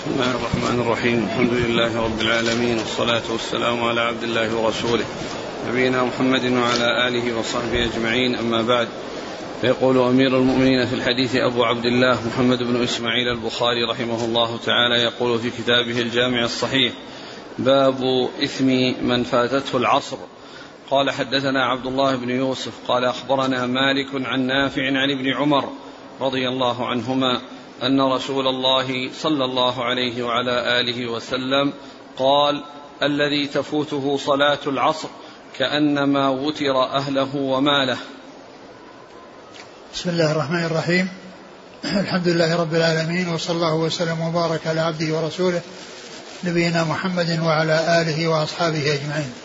بسم الله الرحمن الرحيم. الحمد لله رب العالمين، والصلاة والسلام على عبد الله ورسوله نبينا محمد وعلى آله وصحبه أجمعين، أما بعد. فيقول أمير المؤمنين في الحديث أبو عبد الله محمد بن إسماعيل البخاري رحمه الله تعالى يقول في كتابه الجامع الصحيح: باب إثم من فاتته العصر. قال: حدثنا عبد الله بن يوسف قال: أخبرنا مالك عن نافع عن ابن عمر رضي الله عنهما أن رسول الله صلى الله عليه وعلى آله وسلم قال: الذي تفوته صلاة العصر كأنما وتر أهله وماله. بسم الله الرحمن الرحيم. الحمد لله رب العالمين، وصلى الله وسلم وبارك على عبده ورسوله نبينا محمد وعلى آله وأصحابه أجمعين.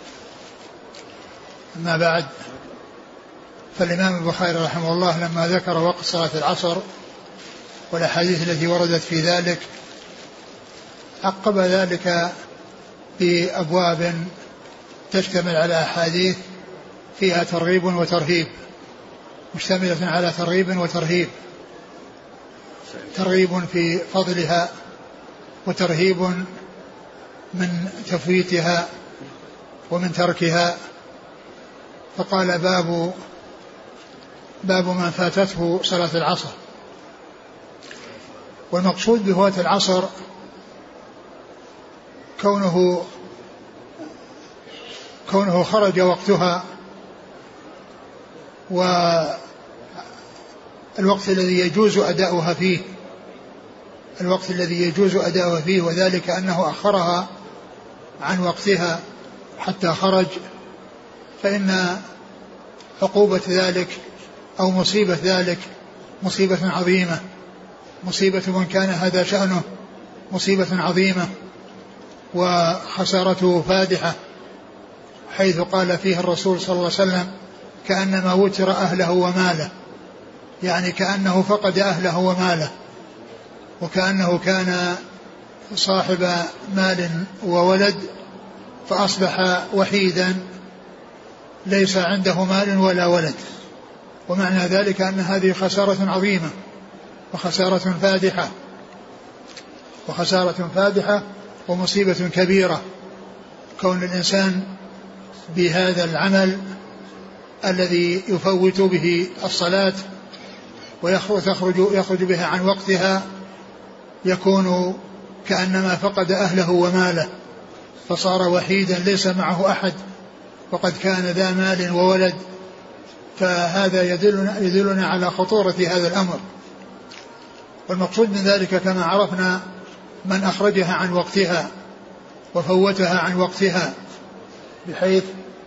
أما بعد، فالإمام البخاري رحمه الله لما ذكر وقت صلاة العصر والأحاديث التي وردت في ذلك عقب ذلك بأبواب تشتمل على أحاديث فيها ترغيب وترهيب، مشتملة على ترغيب وترهيب، ترغيب في فضلها وترهيب من تفويتها ومن تركها. فقال: باب من فاتته صلاة العصر. والمقصود بفوات العصر كونه خرج وقتها، والوقت الذي يجوز أداؤها فيه، الوقت الذي يجوز أداؤها فيه، وذلك أنه أخرها عن وقتها حتى خرج، فإن عقوبة ذلك أو مصيبة ذلك مصيبة عظيمة، مصيبة من كان هذا شأنه مصيبة عظيمة، وخسارته فادحة، حيث قال فيه الرسول صلى الله عليه وسلم: كأنما وتر أهله وماله، يعني كأنه فقد أهله وماله، وكأنه كان صاحب مال وولد فأصبح وحيدا ليس عنده مال ولا ولد. ومعنى ذلك أن هذه خسارة عظيمة وخسارة فادحة ومصيبة كبيرة، كون الإنسان بهذا العمل الذي يفوت به الصلاة ويخرج بها عن وقتها يكون كأنما فقد أهله وماله، فصار وحيدا ليس معه أحد، وقد كان ذا مال وولد. فهذا يدلنا على خطورة هذا الأمر. والمقصود من ذلك كما عرفنا من أخرجها عن وقتها وفوتها عن وقتها، بحيث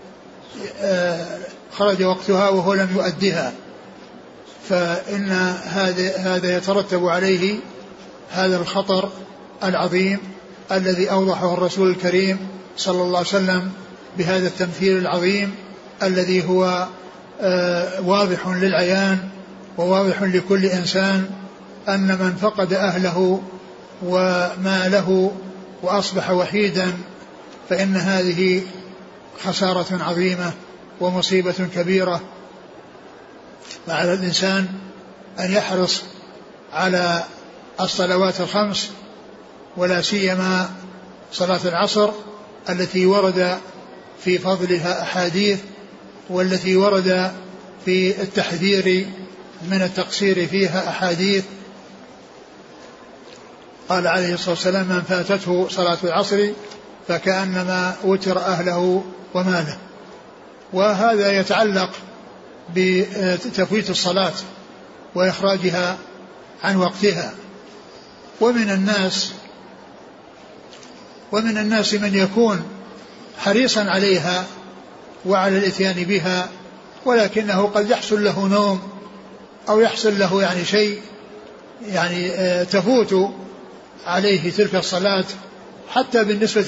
خرج وقتها وهو لم يؤدها، فإن هذا يترتب عليه هذا الخطر العظيم الذي أوضحه الرسول الكريم صلى الله عليه وسلم بهذا التمثيل العظيم الذي هو واضح للعيان وواضح لكل إنسان، أن من فقد أهله وماله وأصبح وحيدا فإن هذه خسارة عظيمة ومصيبة كبيرة. وعلى الإنسان أن يحرص على الصلوات الخمس، ولا سيما صلاة العصر التي ورد في فضلها أحاديث، والتي ورد في التحذير من التقصير فيها أحاديث. قال عليه الصلاة والسلام: من فاتته صلاة العصر فكأنما وتر أهله وماله. وهذا يتعلق بتفويت الصلاة وإخراجها عن وقتها. ومن الناس من يكون حريصا عليها وعلى الاتيان بها، ولكنه قد يحصل له نوم أو يحصل له يعني شيء تفوت عليه تلك الصلاة، حتى بالنسبة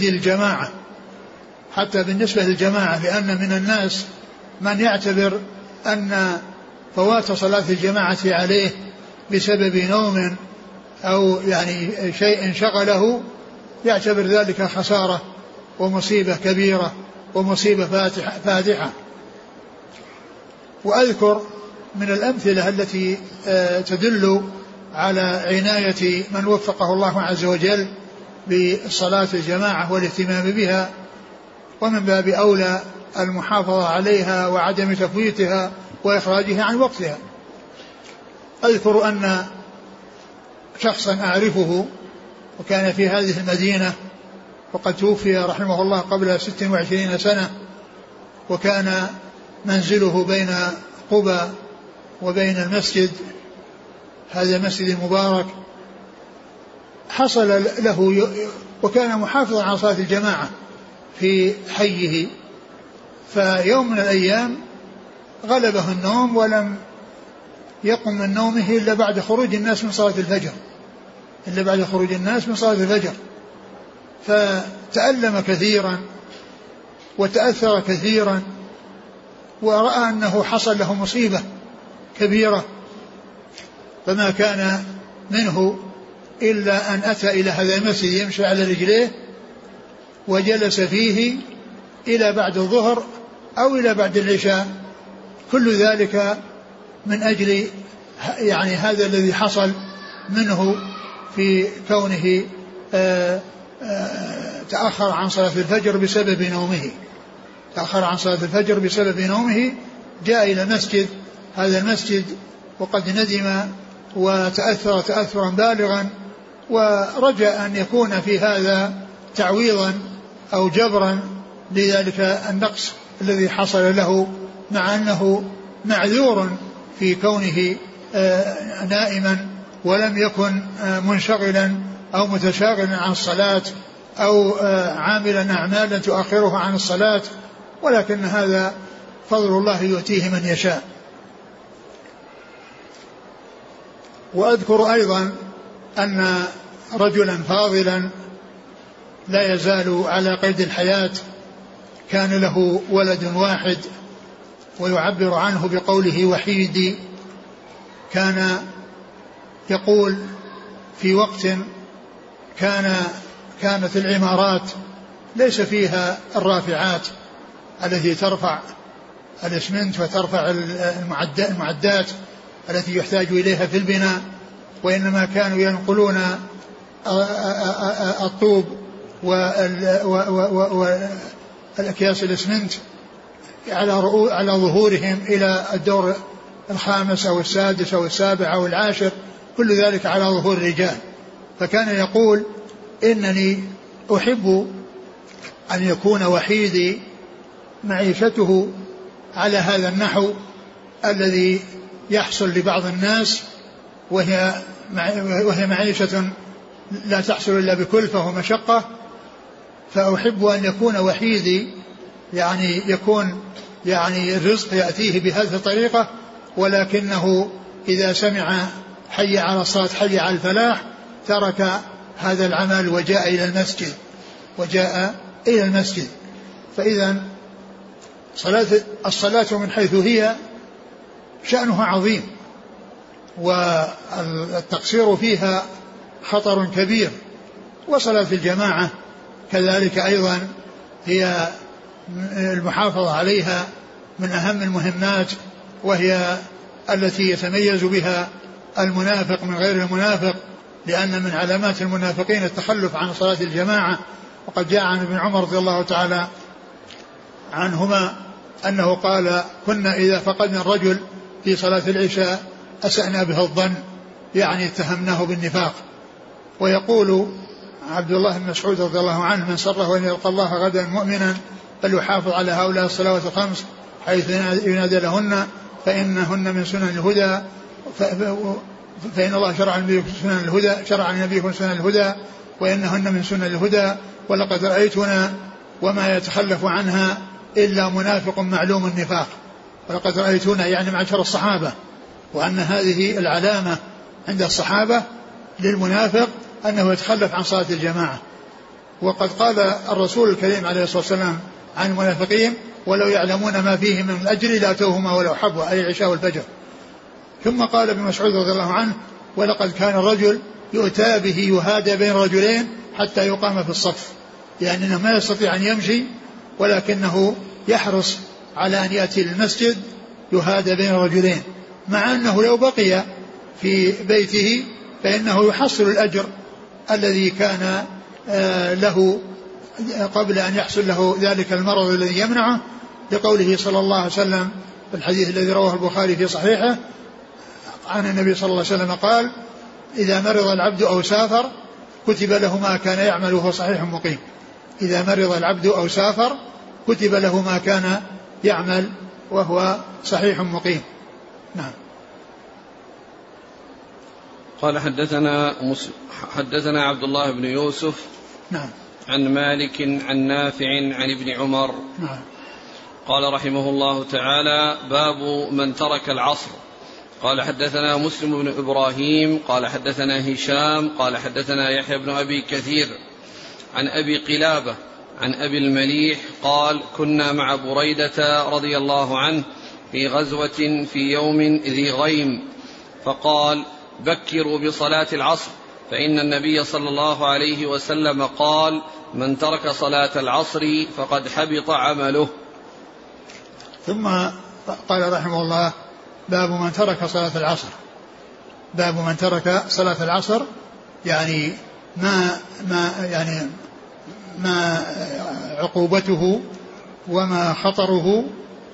للجماعة، لأن من الناس من يعتبر أن فوات صلاة الجماعة عليه بسبب نوم أو شيء شغله، يعتبر ذلك خسارة ومصيبة كبيرة ومصيبة فادحة. وأذكر من الأمثلة التي تدل على عناية من وفقه الله عز وجل بالصلاة الجماعة والاهتمام بها، ومن باب أولى المحافظة عليها وعدم تفويتها وإخراجها عن وقتها. أذكر أن شخصا أعرفه وكان في هذه المدينة وقد توفي رحمه الله قبل 26 سنة، وكان منزله بين قبى وبين المسجد، هذا المسجد المبارك. حصل له وكان محافظا على صلاة الجماعة في حيه، فيوم من الأيام غلبه النوم ولم يقم من نومه إلا بعد خروج الناس من صلاة الفجر، فتألم كثيرا وتأثر كثيرا، ورأى أنه حصل له مصيبة كبيرة، فما كان منه إلا أن أتى إلى هذا المسجد يمشي على رجليه وجلس فيه إلى بعد الظهر أو إلى بعد العشاء، كل ذلك من أجل يعني هذا الذي حصل منه في كونه تأخر عن صلاة الفجر بسبب نومه. جاء إلى هذا المسجد وقد ندم وتأثر تأثرا بالغا، ورجى أن يكون في هذا تعويضا أو جبرا لذلك النقص الذي حصل له، مع أنه معذور في كونه نائما ولم يكن منشغلا أو متشاغلا عن الصلاة أو عاملا أعمالا تؤخره عن الصلاة، ولكن هذا فضل الله يؤتيه من يشاء. وأذكر أيضا أن رجلا فاضلا لا يزال على قيد الحياة، كان له ولد واحد ويعبر عنه بقوله وحيدي، كان يقول في وقت كانت العمارات ليس فيها الرافعات التي ترفع الاسمنت وترفع المعدات التي يحتاج إليها في البناء، وإنما كانوا ينقلون الطوب والأكياس الاسمنت على ظهورهم إلى الدور الخامس أو السادس أو السابع أو العاشر، كل ذلك على ظهور الرجال. فكان يقول إنني أحب أن يكون وحيدي معيشته على هذا النحو الذي يحصل لبعض الناس، وهي معيشة لا تحصل إلا بكلفة ومشقة، فأحب أن يكون وحيدي يعني يكون يعني الرزق يأتيه بهذه الطريقة، ولكنه إذا سمع حي على الصلاة حي على الفلاح ترك هذا العمل وجاء إلى المسجد. فإذا الصلاة من حيث هي شأنها عظيم، والتقصير فيها خطر كبير، وصلاة الجماعة كذلك أيضا هي المحافظة عليها من أهم المهمات، وهي التي يتميز بها المنافق من غير المنافق، لأن من علامات المنافقين التخلف عن صلاة الجماعة. وقد جاء عن ابن عمر رضي الله تعالى عنهما أنه قال كنا إذا فقدنا الرجل في صلاة العشاء أسأنا به الظن، يعني اتهمناه بالنفاق. ويقول عبد الله بن مسعود رضي الله عنه من سره أن يلقى الله غدا مؤمنا فليحافظ على هؤلاء الصلوات الخمس حيث ينادى لهن فإنهن من سنن الهدى، فإن الله شرع لنبيكم سنن الهدى وإنهن من سنن الهدى، ولقد رأيتنا وما يتخلف عنها إلا منافق معلوم النفاق. ولقد رأيتنا يعني معشر الصحابة، وأن هذه العلامة عند الصحابة للمنافق أنه يتخلف عن صلاة الجماعة. وقد قال الرسول الكريم عليه الصلاة والسلام عن المنافقين ولو يعلمون ما فيه من الأجر لأتوهما ولو حبوا، أي العشاء والفجر. ثم قال ابن مسعود رضي الله عنه ولقد كان الرجل يؤتى به يهادى بين رجلين حتى يقام في الصف، يعني أنه ما يستطيع أن يمشي ولكنه يحرص على أن يأتي للمسجد يهادى بين رجلين، مع أنه لو بقي في بيته فإنه يحصل الأجر الذي كان له قبل أن يحصل له ذلك المرض الذي يمنعه، لقوله صلى الله عليه وسلم في الحديث الذي رواه البخاري في صحيحه عن النبي صلى الله عليه وسلم قال: إذا مرض العبد أو سافر كتب له ما كان يعمل وهو صحيح مقيم. إذا مرض العبد أو سافر كتب له ما كان يعمل وهو صحيح مقيم. نعم. قال حدثنا عبد الله بن يوسف. نعم. عن مالك عن نافع عن ابن عمر. نعم. قال رحمه الله تعالى: باب من ترك العصر. قال حدثنا مسلم بن إبراهيم قال حدثنا هشام قال حدثنا يحيى بن أبي كثير عن أبي قلابة عن أبي المليح قال: كنا مع بريدة رضي الله عنه في غزوة في يوم ذي غيم، فقال: بكروا بصلاة العصر، فإن النبي صلى الله عليه وسلم قال: من ترك صلاة العصر فقد حبط عمله. ثم قال رحمه الله: باب من ترك صلاة العصر. باب من ترك صلاة العصر، يعني ما عقوبته وما خطره.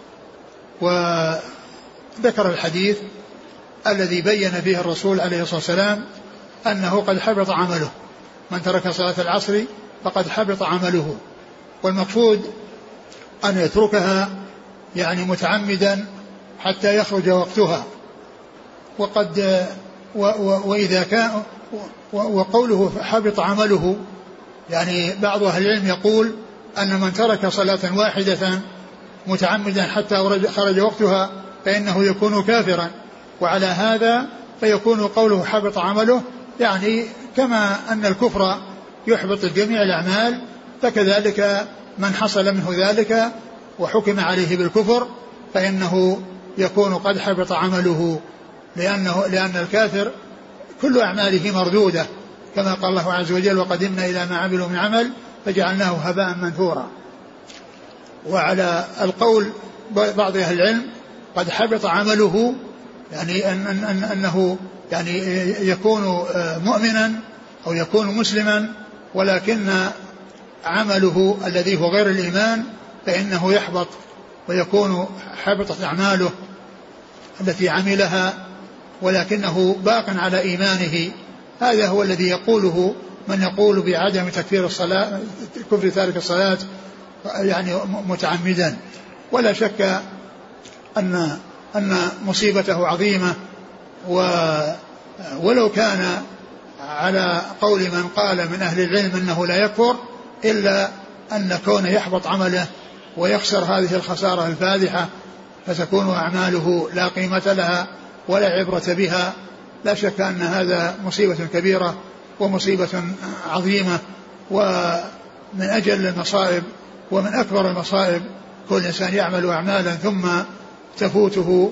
وذكر الحديث الذي بين فيه الرسول عليه الصلاة والسلام أنه قد حبط عمله، من ترك صلاة العصر فقد حبط عمله. والمقصود أن يتركها يعني متعمدا حتى يخرج وقتها. وقد وإذا كان وقوله حبط عمله، يعني بعض أهل العلم يقول أن من ترك صلاة واحدة متعمدا حتى خرج وقتها فإنه يكون كافرا، وعلى هذا فيكون قوله حبط عمله يعني كما أن الكفر يحبط جميع الأعمال، فكذلك من حصل منه ذلك وحكم عليه بالكفر فإنه يكون قد حبط عمله، لأن الكافر كل أعماله مردودة، كما قال الله عز وجل: وقدمنا إلى ما عملوا من عمل فجعلناه هباء منثورا. وعلى القول بعض أهل العلم قد حبط عمله، يعني أنه يعني يكون مؤمنا أو يكون مسلما، ولكن عمله الذي هو غير الإيمان فإنه يحبط ويكون حبطت أعماله التي عملها، ولكنه باق على إيمانه. هذا هو الذي يقوله من يقول بعدم تكفير الصلاة، كفر تارك الصلاة يعني متعمدا. ولا شك أن مصيبته عظيمة، ولو كان على قول من قال من أهل العلم أنه لا يكفر، إلا أن كونه يحبط عمله ويخسر هذه الخسارة الفادحة فتكون أعماله لا قيمة لها ولا عبرة بها. لا شك أن هذا مصيبة كبيرة ومصيبة عظيمة، ومن أجل المصائب ومن أكبر المصائب كل إنسان يعمل أعمالا ثم تفوته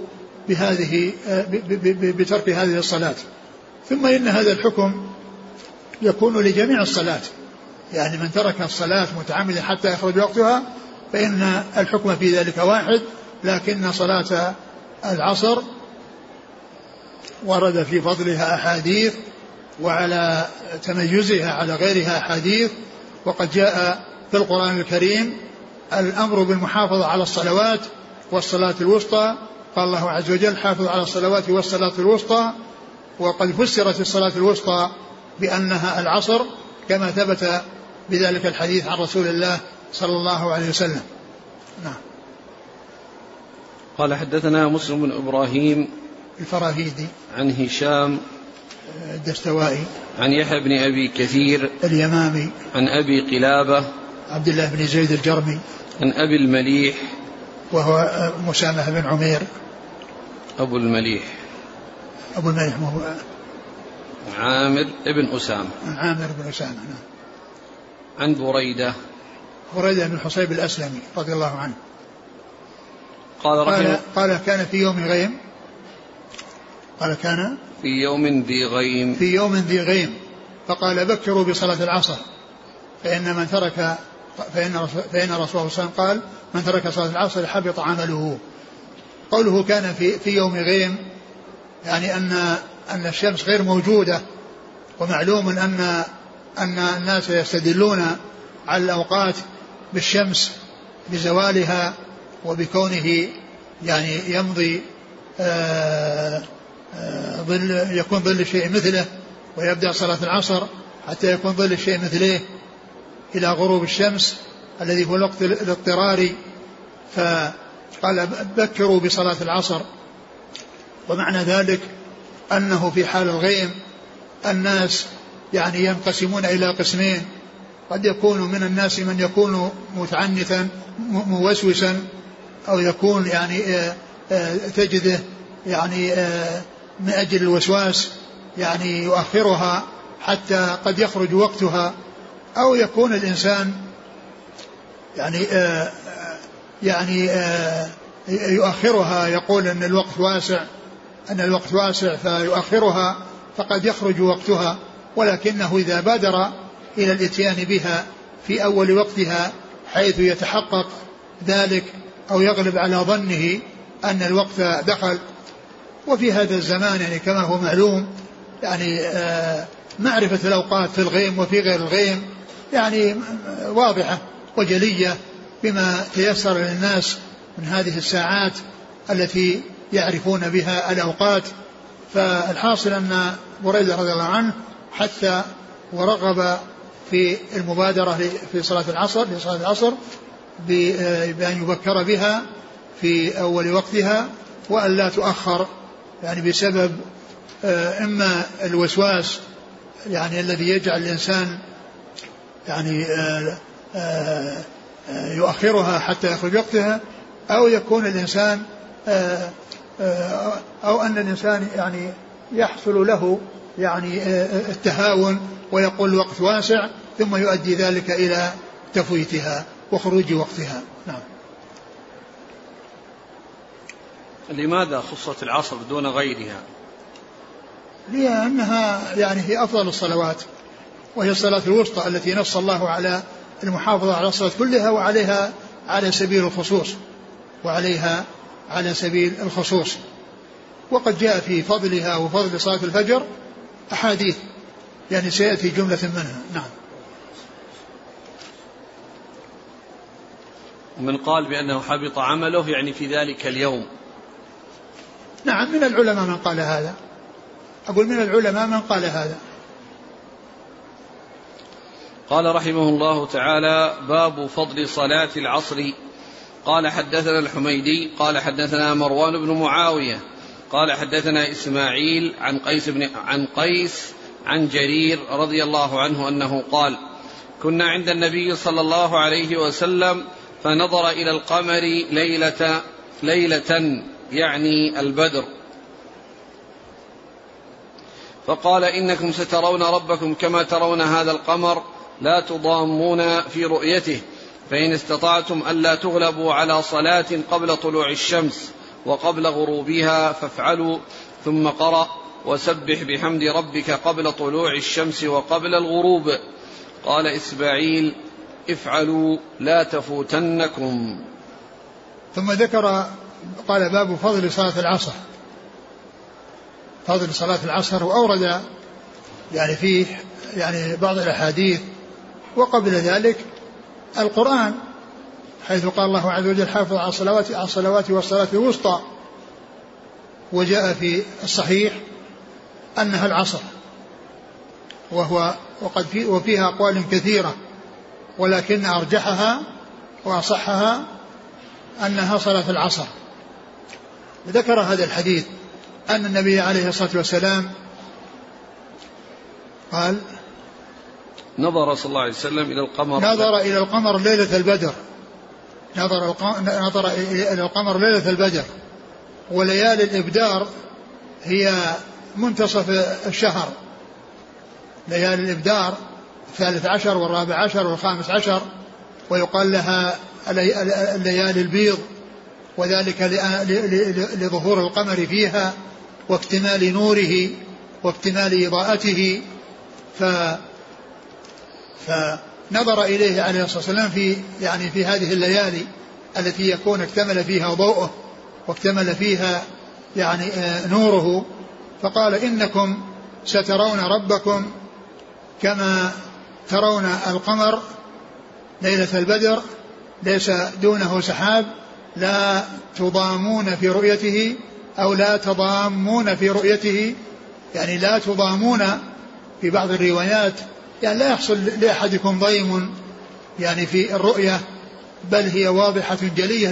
بترك هذه الصلاة. ثم إن هذا الحكم يكون لجميع الصلاة، يعني من ترك الصلاة متعمدا حتى يخرج وقتها فإن الحكم في ذلك واحد، لكن صلاة العصر ورد في فضلها أحاديث وعلى تميزها على غيرها أحاديث. وقد جاء في القرآن الكريم الأمر بالمحافظة على الصلوات والصلاة الوسطى، قال الله عز وجل: حافظ على الصلوات والصلاة الوسطى. وقد فسرت الصلاة الوسطى بأنها العصر، كما ثبت بذلك الحديث عن رسول الله صلى الله عليه وسلم. نعم. قال حدثنا مسلم بن إبراهيم الفراهيدي عن هشام الدستوائي عن يحيى بن أبي كثير اليمامي عن أبي قلابة عبد الله بن زيد الجرمي عن أبي المليح وهو مسامح بن عمير. أبو المليح هو عامر بن أسامة. نعم. عن بريدة بن حصيب الأسلمي رضي الله عنه قال كان في يوم غيم، في يوم ذي غيم فقال: بكروا بصلاة العصر، فإن رسول الله صلى الله عليه وسلم قال: من ترك صلاة العصر حبط عمله. قوله كان في يوم غيم، يعني أن الشمس غير موجودة ومعلوم أن الناس يستدلون على الأوقات بالشمس بزوالها وبكونه يعني يمضي يكون ظل الشيء مثله، ويبدأ صلاة العصر حتى يكون ظل الشيء مثله إلى غروب الشمس الذي هو الوقت الاضطراري. فقال بكروا بصلاة العصر. ومعنى ذلك أنه في حال الغيم الناس يعني ينقسمون إلى قسمين، قد يكون من الناس من يكون متعنتا موسوسا، أو يكون يعني تجده يعني من أجل الوسواس يعني يؤخرها حتى قد يخرج وقتها، أو يكون الإنسان يعني يؤخرها، يقول أن الوقت واسع فيؤخرها فقد يخرج وقتها، ولكنه إذا بادر إلى الاتيان بها في أول وقتها حيث يتحقق ذلك أو يغلب على ظنه أن الوقت دخل. وفي هذا الزمان يعني كما هو معلوم يعني معرفة الأوقات في الغيم وفي غير الغيم يعني واضحة وجلية بما تيسر للناس من هذه الساعات التي يعرفون بها الأوقات. فالحاصل أن بريدة رضي الله عنه حتى ورغب في المبادرة في صلاة العصر بأن يبكر بها في أول وقتها وأن لا تؤخر، يعني بسبب إما الوسواس يعني الذي يجعل الإنسان يعني يؤخرها حتى يخرج وقتها، أو يكون الإنسان أو أن الإنسان يعني يحصل له يعني التهاون ويقول الوقت واسع ثم يؤدي ذلك إلى تفويتها وخروج وقتها. نعم. لماذا خصت العصر دون غيرها؟ لأنها يعني هي أفضل الصلوات، وهي الصلاة الوسطى التي نص الله على المحافظة على الصلاة كلها وعليها على سبيل الخصوص. وقد جاء في فضلها وفضل صلاة الفجر أحاديث يعني سيأتي جملة منها. نعم. ومن قال بأنه حبط عمله يعني في ذلك اليوم. نعم، من العلماء من قال هذا، أقول من العلماء من قال هذا. قال رحمه الله تعالى: باب فضل صلاة العصر. قال حدثنا الحميدي قال حدثنا مروان بن معاوية قال حدثنا إسماعيل عن قيس عن جرير رضي الله عنه أنه قال: كنا عند النبي صلى الله عليه وسلم فنظر إلى القمر ليلة يعني البدر، فقال: إنكم سترون ربكم كما ترون هذا القمر لا تضامون في رؤيته، فإن استطعتم ألا تغلبوا على صلاة قبل طلوع الشمس وقبل غروبها فافعلوا. ثم قرأ: وسبح بحمد ربك قبل طلوع الشمس وقبل الغروب. قال إسماعيل: افعلوا لا تفوتنكم. ثم ذكر قال: باب فضل صلاة العصر. فضل صلاة العصر، وأورد يعني فيه يعني بعض الأحاديث، وقبل ذلك القرآن حيث قال الله عز وجل: حافظ على الصلوات والصلاة الوسطى. وجاء في الصحيح أنها العصر، وفيها أقوال كثيرة، ولكن أرجحها وأصحها أنها صلاة العصر. ذكر هذا الحديث أن النبي عليه الصلاة والسلام قال: نظر صلى الله عليه وسلم إلى القمر، نظر إلى القمر ليلة البدر، نظر إلى القمر ليلة البدر. وليالي الإبدار هي منتصف الشهر، ليالي الإبدار 13 و14 و15، ويقال لها الليالي البيض، وذلك لظهور القمر فيها واكتمال نوره واكتمال إضاءته. فنظر إليه عليه الصلاة والسلام في هذه الليالي التي يكون اكتمل فيها ضوءه واكتمل فيها يعني نوره، فقال: إنكم سترون ربكم كما ترون القمر ليلة البدر ليس دونه سحاب لا تضامون في رؤيته أو لا تضامون في رؤيته، يعني لا تضامون في بعض الروايات، يعني لا يحصل لأحدكم ضيم يعني في الرؤية، بل هي واضحة جلية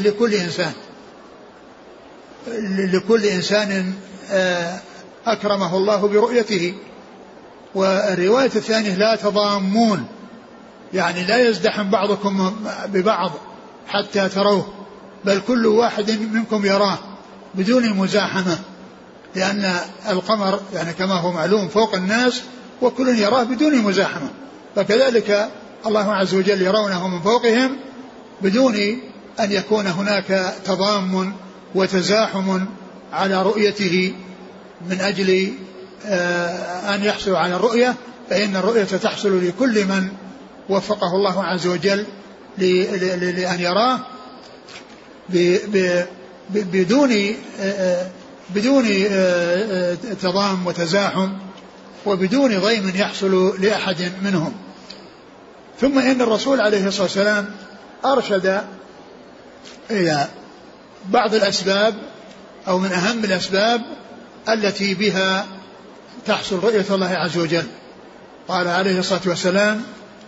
لكل إنسان أكرمه الله برؤيته. والرواية الثانية لا تضامون، يعني لا يزدحم بعضكم ببعض حتى تروه، بل كل واحد منكم يراه بدون مزاحمة، لأن القمر يعني كما هو معلوم فوق الناس وكل يراه بدون مزاحمة، فكذلك الله عز وجل يرونه من فوقهم بدون أن يكون هناك تضام وتزاحم على رؤيته من أجل أن يحصل على الرؤية، فإن الرؤية تحصل لكل من وفقه الله عز وجل لأن يراه بدون تضام وتزاحم وبدون ضيم يحصل لأحد منهم. ثم إن الرسول عليه الصلاة والسلام أرشد إلى بعض الأسباب أو من أهم الأسباب التي بها تحصل رؤية الله عز وجل. قال عليه الصلاة والسلام: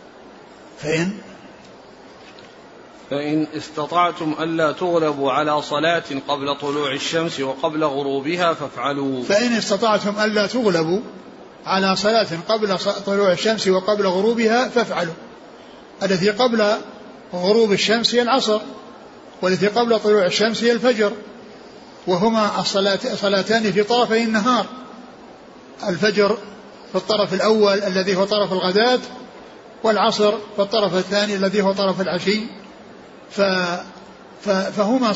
فإن استطعتم ألا تغلبوا على صلاة قبل طلوع الشمس وقبل غروبها فافعلوا. فإن استطعتم ألا تغلبوا على صلاة قبل طلوع الشمس وقبل غروبها فافعلوا. التي قبل غروب الشمس هي العصر، والتي قبل طلوع الشمس هي الفجر، وهما صلاتان في طرفي النهار. الفجر في الطرف الأول الذي هو طرف الغداة، والعصر في الطرف الثاني الذي هو طرف العشي. فهما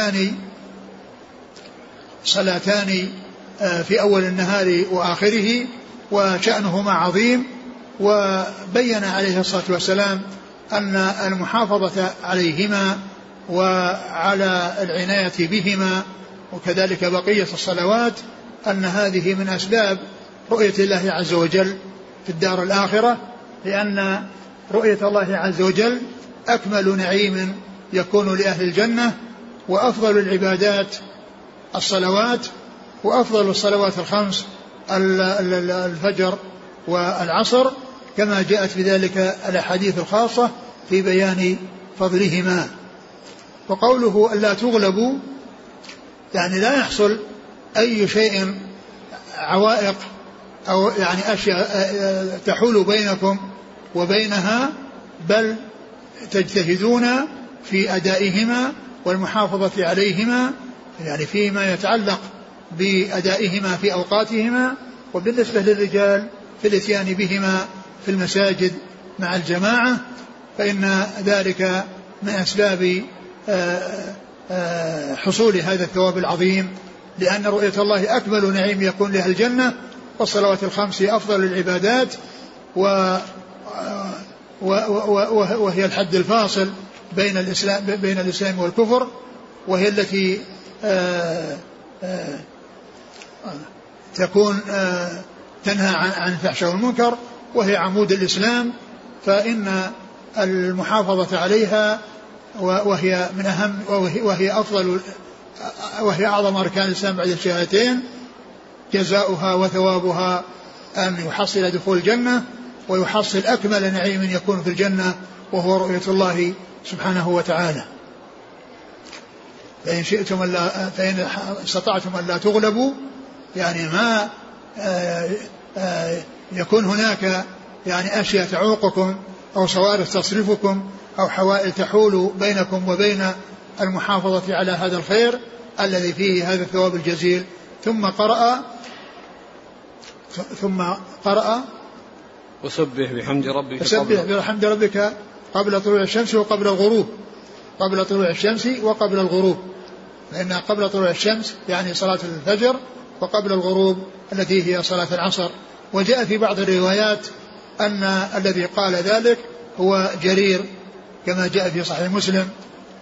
صلاتان في أول النهار وآخره، وشأنهما عظيم. وبين عليه الصلاة والسلام أن المحافظة عليهما وعلى العناية بهما وكذلك بقية الصلوات أن هذه من أسباب رؤية الله عز وجل في الدار الآخرة، لأن رؤية الله عز وجل أكمل نعيم يكون لأهل الجنة، وأفضل العبادات الصلوات، وأفضل الصلوات الخمس الفجر والعصر، كما جاءت بذلك الأحاديث الخاصة في بيان فضلهما. وقوله ألا تغلبوا يعني لا يحصل أي شيء عوائق أو يعني أشياء تحول بينكم وبينها، بل تجتهدون في أدائهما والمحافظة عليهما، يعني فيما يتعلق بأدائهما في أوقاتهما، وبالنسبة للرجال في الاتيان بهما في المساجد مع الجماعة، فإن ذلك من أسباب حصول هذا الثواب العظيم، لأن رؤية الله أكمل نعيم يكون لها الجنة، والصلوات الخمس أفضل العبادات، وهي الحد الفاصل بين الإسلام والكفر، وهي التي تكون تنهى عن الفحشاء والمنكر، وهي عمود الإسلام. فإن المحافظة عليها وهي من أهم وهي أعظم أركان الإسلام بعد الشهادتين، جزاؤها وثوابها أن يحصل دخول الجنة ويحصل أكمل نعيم يكون في الجنة وهو رؤية الله سبحانه وتعالى. فإن استطعتم أن لا تغلبوا يعني ما يكون هناك يعني أشياء تعوقكم أو صوارف تصرفكم أو حوائل تحول بينكم وبين المحافظة على هذا الخير الذي فيه هذا الثواب الجزيل. ثم قرأ وسبح بحمد ربك قبل طلوع الشمس وقبل الغروب، قبل طلوع الشمس وقبل الغروب، لأن قبل طلوع الشمس يعني صلاة الفجر، وقبل الغروب التي هي صلاة العصر. وجاء في بعض الروايات أن الذي قال ذلك هو جرير، كما جاء في صحيح مسلم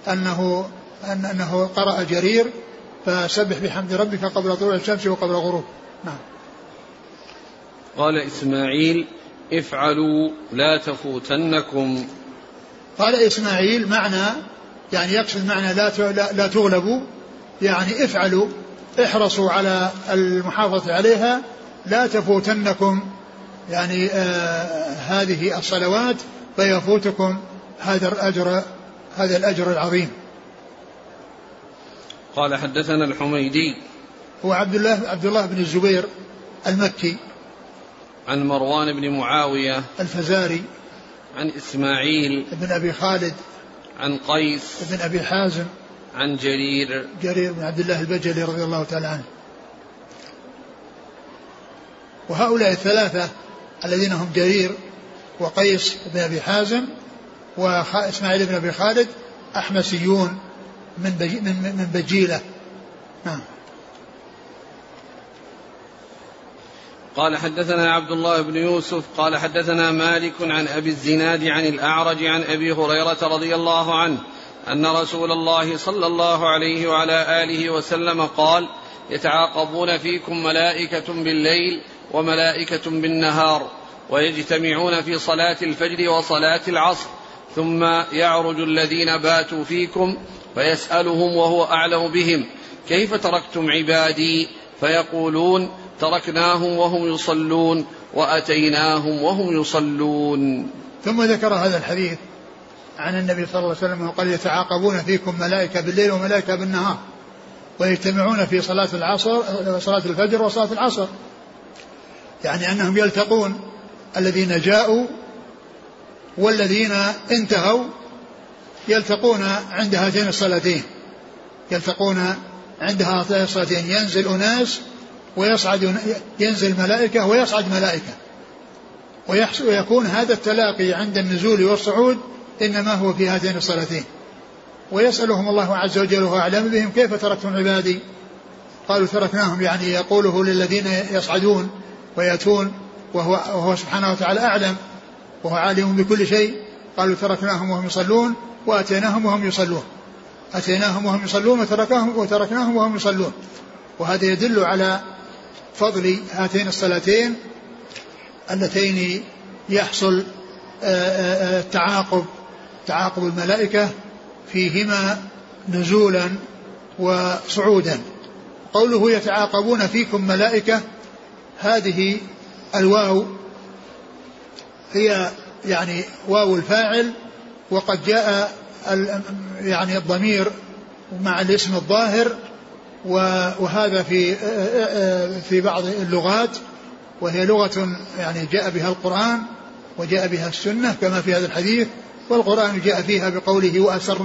أنه قرأ جرير فسبح بحمد ربك قبل طلوع الشمس وقبل الغروب. نعم. قال إسماعيل افعلوا لا تفوتنكم. قال إسماعيل معنى يعني يقصد معنى لا تغلبوا، يعني افعلوا، احرصوا على المحافظة عليها، لا تفوتنكم يعني هذه الصلوات فيفوتكم هذا الأجر العظيم. قال حدثنا الحميدي هو عبد الله بن الزبير المكي، عن مروان بن معاوية الفزاري، عن إسماعيل بن أبي خالد، عن قيس بن أبي حازم، عن جرير بن عبد الله البجلي رضي الله تعالى عنه. وهؤلاء الثلاثة الذين هم جرير وقيس بن أبي حازم وإسماعيل بن أبي خالد أحمسيون من بجيلة. نعم. قال حدثنا عبد الله بن يوسف قال حدثنا مالك عن أبي الزناد عن الأعرج عن أبي هريرة رضي الله عنه أن رسول الله صلى الله عليه وعلى آله وسلم قال: يتعاقبون فيكم ملائكة بالليل وملائكة بالنهار، ويجتمعون في صلاة الفجر وصلاة العصر، ثم يعرج الذين باتوا فيكم فيسألهم وهو أعلم بهم: كيف تركتم عبادي؟ فيقولون: تركناهم وهم يصلون وأتيناهم وهم يصلون. ثم ذكر هذا الحديث عن النبي صلى الله عليه وسلم وقال: يتعاقبون فيكم ملائكة بالليل وملائكة بالنهار، ويجتمعون في صلاة الفجر وصلاة العصر، يعني أنهم يلتقون، الذين جاءوا والذين انتهوا يلتقون عند هاتين الصلاتين، ينزل أناس ينزل ملائكة ويصعد ملائكة، ويكون هذا التلاقي عند النزول والصعود إنما هو في هاتين الصلاتين. ويسألهم الله عز وجل وهو أعلم بهم: كيف تركتم عبادي؟ قالوا: تركناهم، يعني يقوله للذين يصعدون ويأتون وهو سبحانه وتعالى أعلم وهو عالم بكل شيء. قالوا: تركناهم وهم يصلون وأتيناهم وهم يصلون، وتركناهم وهم يصلون. وهذا يدل على فضل هاتين الصلاتين اللتين يحصل تعاقب الملائكة فيهما نزولا وصعودا. قوله: يتعاقبون فيكم ملائكة، هذه الواو هي يعني واو الفاعل، وقد جاء يعني الضمير مع الاسم الظاهر، وهذا في بعض اللغات، وهي لغة يعني جاء بها القرآن وجاء بها السنة كما في هذا الحديث. والقرآن جاء فيها بقوله: وأسروا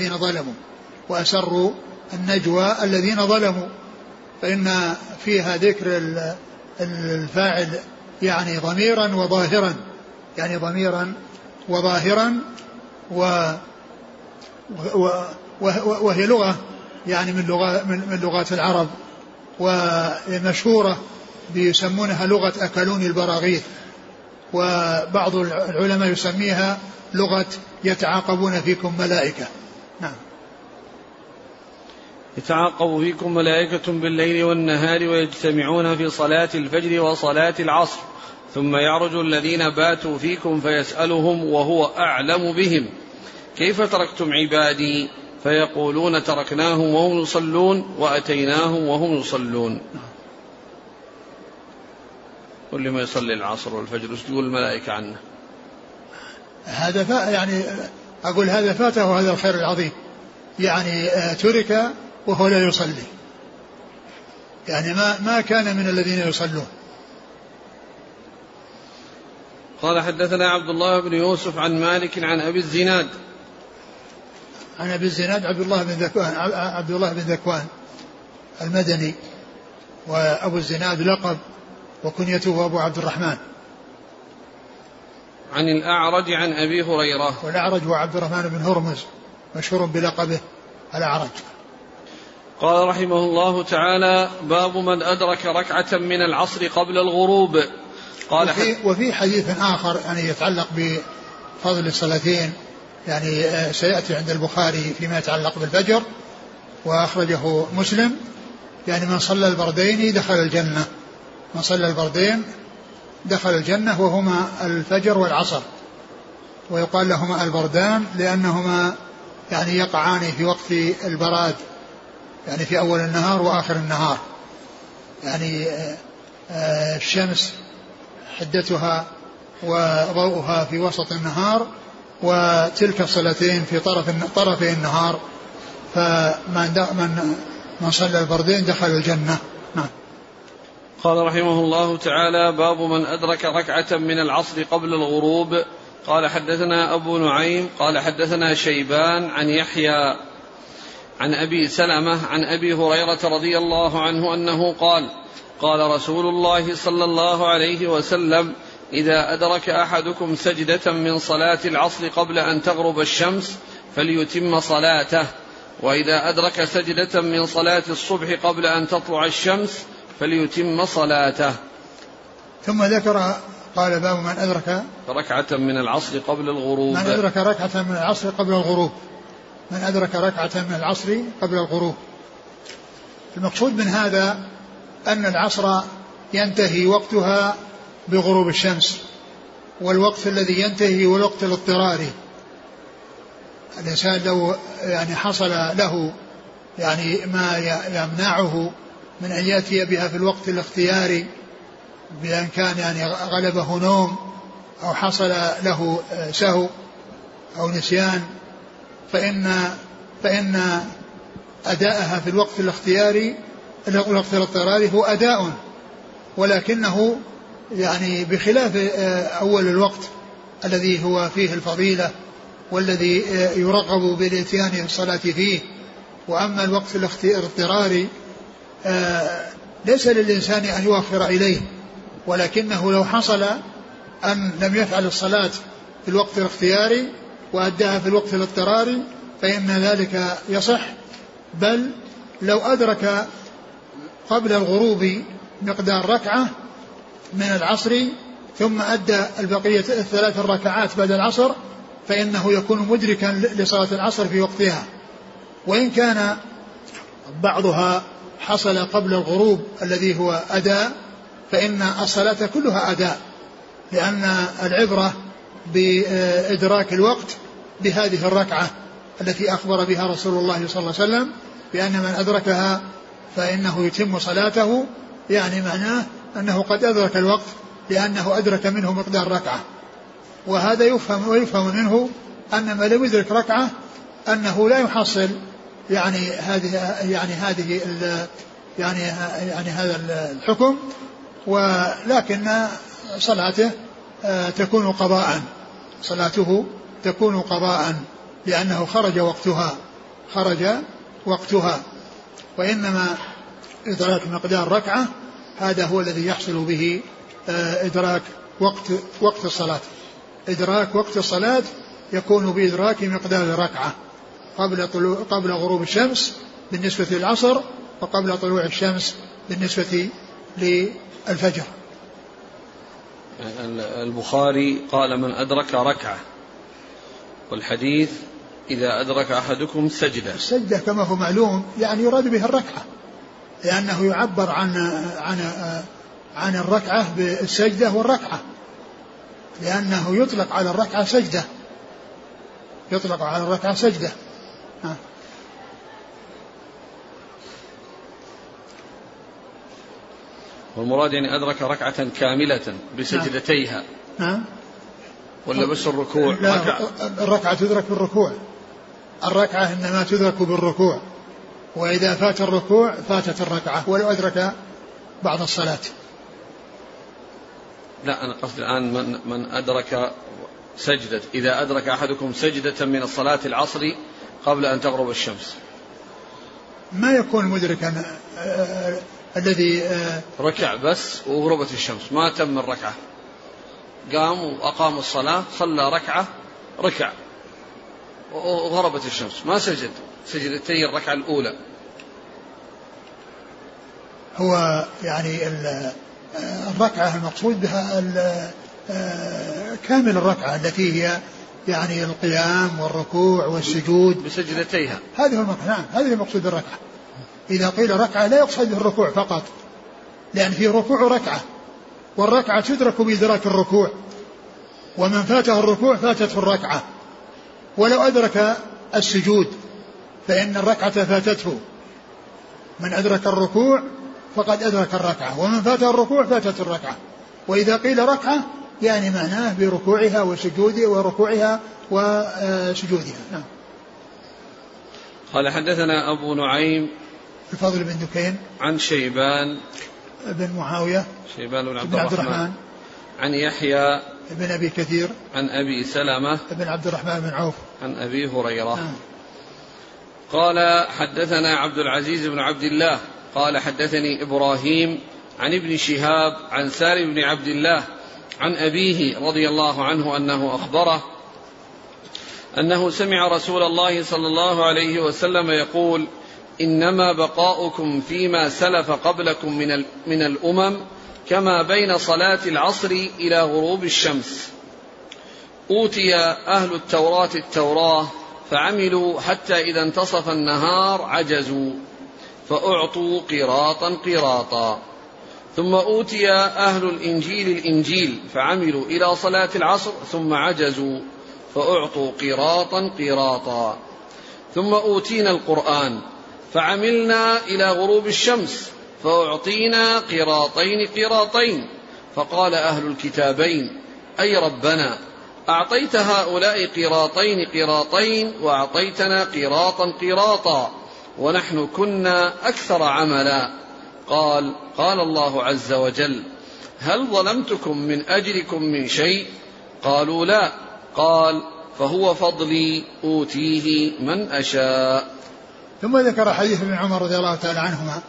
النجوى الذين ظلموا، فإن فيها ذكر الفاعل يعني ضميرا وظاهرا، وهي لغة يعني من لغات العرب، ومشهورة بيسمونها لغة أكلون البراغيث، وبعض العلماء يسميها لغة يتعاقبون فيكم ملائكة. نعم. يتعاقب فيكم ملائكة بالليل والنهار، ويجتمعون في صلاة الفجر وصلاة العصر، ثم يعرج الذين باتوا فيكم فيسألهم وهو أعلم بهم: كيف تركتم عبادي؟ فيقولون: تركناهم وهم يصلون وأتيناهم وهم يصلون. كل ما يصلي العصر والفجر يقول الملائكة عنه. هذا يعني أقول هذا فاته هذا الخير العظيم، يعني ترك وهو لا يصلي، يعني ما كان من الذين يصلون. قال حدثنا عبد الله بن يوسف عن مالك عن أبي الزناد عبد الله بن ذكوان المدني، وأبو الزناد لقب وكنيته أبو عبد الرحمن. عن الأعرج عن أبي هريرة، والأعرج هو عبد الرحمن بن هرمز مشهور بلقبه الأعرج. قال رحمه الله تعالى: باب من أدرك ركعة من العصر قبل الغروب. قال وفي حديث آخر يعني يتعلق بفضل الصلاتين، يعني سيأتي عند البخاري فيما يتعلق بالفجر، وأخرجه مسلم، يعني من صلى البردين دخل الجنة، من صلى البردين دخلوا الجنة، وهما الفجر والعصر، ويقال لهما البردان لأنهما يعني يقعان في وقت البراد، يعني في أول النهار وآخر النهار. يعني الشمس حدتها وضوءها في وسط النهار، وتلك الصلاتين في طرفي النهار، فمن صلى البردين دخل الجنة. نعم. قال رحمه الله تعالى: باب من أدرك ركعة من العصر قبل الغروب. قال حدثنا أبو نعيم قال حدثنا شيبان عن يحيى عن أبي سلمة عن أبي هريرة رضي الله عنه أنه قال: قال رسول الله صلى الله عليه وسلم: إذا أدرك أحدكم سجدة من صلاة العصر قبل أن تغرب الشمس فليتم صلاته، وإذا أدرك سجدة من صلاة الصبح قبل أن تطلع الشمس فليتم صلاته. ثم ذكر قال: باب من أدرك ركعة من العصر قبل الغروب. من أدرك ركعة من العصر قبل الغروب. من أدرك ركعة من العصر قبل الغروب. المقصود من هذا أن العصر ينتهي وقتها بغروب الشمس، والوقت الذي ينتهي هو الوقت الاضطراري. الإنسان لو يعني حصل له يعني ما يمنعه من أن يأتي بها في الوقت الاختياري، بأن كان يعني غلبه نوم أو حصل له سهو أو نسيان، فإن أداءها في الوقت الاختياري الوقت الاضطراري هو أداء، ولكنه يعني بخلاف أول الوقت الذي هو فيه الفضيلة والذي يرغب بالإتيان الصلاة فيه. وأما الوقت الاضطراري ليس للإنسان أن يؤخر إليه، ولكنه لو حصل أن لم يفعل الصلاة في الوقت الاختياري وأداها في الوقت الاضطراري فإن ذلك يصح. بل لو أدرك قبل الغروب مقدار ركعة من العصر ثم أدى البقية الثلاث الركعات بعد العصر فإنه يكون مدركا لصلاة العصر في وقتها، وإن كان بعضها حصل قبل الغروب الذي هو أداء فإن الصلاة كلها أداء، لأن العبرة بإدراك الوقت بهذه الركعة التي أخبر بها رسول الله صلى الله عليه وسلم بأن من أدركها فإنه يتم صلاته، يعني معناه أنه قد أدرك الوقت لأنه أدرك منه مقدار ركعة. وهذا يفهم منه أن ما لم يدرك ركعة أنه لا يحصل يعني هذا الحكم، ولكن صلاته تكون قضاء، صلاته تكون قضاء لأنه خرج وقتها. وإنما إدراك مقدار ركعة هذا هو الذي يحصل به إدراك وقت الصلاة. إدراك وقت الصلاة يكون بإدراك مقدار ركعة قبل غروب الشمس بالنسبة للعصر، وقبل طلوع الشمس بالنسبة للفجر. البخاري قال: من أدرك ركعة، والحديث: إذا أدرك أحدكم سجدة. السجدة كما هو معلوم يعني يراد به الركعة، لأنه يعبر عن الركعة بالسجدة والركعة، لأنه يطلق على الركعة سجدة، يطلق على الركعة سجدة. والمراد يعني أدرك ركعة كاملة بسجدتيها. ولا بس الركوع؟ لا، الركعة تدرك بالركوع، الركعة إنما تدرك بالركوع، وإذا فات الركوع فاتت الركعة ولو أدرك بعض الصلاة. لا، أنا قصدي الآن من أدرك سجدة، إذا أدرك أحدكم سجدة من الصلاة العصر قبل أن تغرب الشمس، ما يكون مدركا الذي ركع بس وغربت الشمس، ما تم الركعة، قام وأقام الصلاة، صلى ركعة، ركع وغربت الشمس، ما سجد سجدتي الركعة الأولى. هو يعني الركعة المقصود بها كامل الركعة التي هي يعني القيام والركوع والسجود بسجدتيها، هذه هو نعم، هذه المقصود بالركعة. إذا قيل ركعة لا يقصد الركوع فقط، لأن في ركوع ركعة، والركعة تدرك بإدراك الركوع، ومن فاته الركوع فاتته الركعة، ولو أدرك السجود فإن الركعة فاتته. من أدرك الركوع فقد أدرك الركعة، ومن فاته الركوع فاتته الركعة. وإذا قيل ركعة يعني معناه بركوعها وسجودها وركوعها وسجودها. نعم. قال حدثنا أبو نعيم الفضل بن دكين عن شيبان بن معاوية بن عبد الرحمن عن يحيى بن أبي كثير عن أبي سلمة بن عبد الرحمن بن عوف عن أبي هريرة. قال حدثنا عبد العزيز بن عبد الله قال حدثني إبراهيم عن ابن شهاب عن سالم بن عبد الله عن أبيه رضي الله عنه أنه أخبره أنه سمع رسول الله صلى الله عليه وسلم يقول: إنما بقاؤكم فيما سلف قبلكم من الأمم كما بين صلاة العصر إلى غروب الشمس. أوتي أهل التوراة التوراة فعملوا حتى إذا انتصف النهار عجزوا فأعطوا قيراطا قيراطا. ثم أوتي أهل الإنجيل الإنجيل فعملوا إلى صلاة العصر ثم عجزوا فأعطوا قيراطا قيراطا. ثم أوتينا القرآن فعملنا إلى غروب الشمس فأعطينا قيراطين قيراطين. فقال أهل الكتابين: أي ربنا، أعطيت هؤلاء قيراطين قيراطين وأعطيتنا قيراطا قيراطا ونحن كنا أكثر عملا. قال الله عز وجل: هل ظلمتكم من أجركم من شيء؟ قالوا لا. قال: فهو فضلي أوتيه من أشاء. ثم ذكر حديث ابن عمر رضي الله تعالى عنهما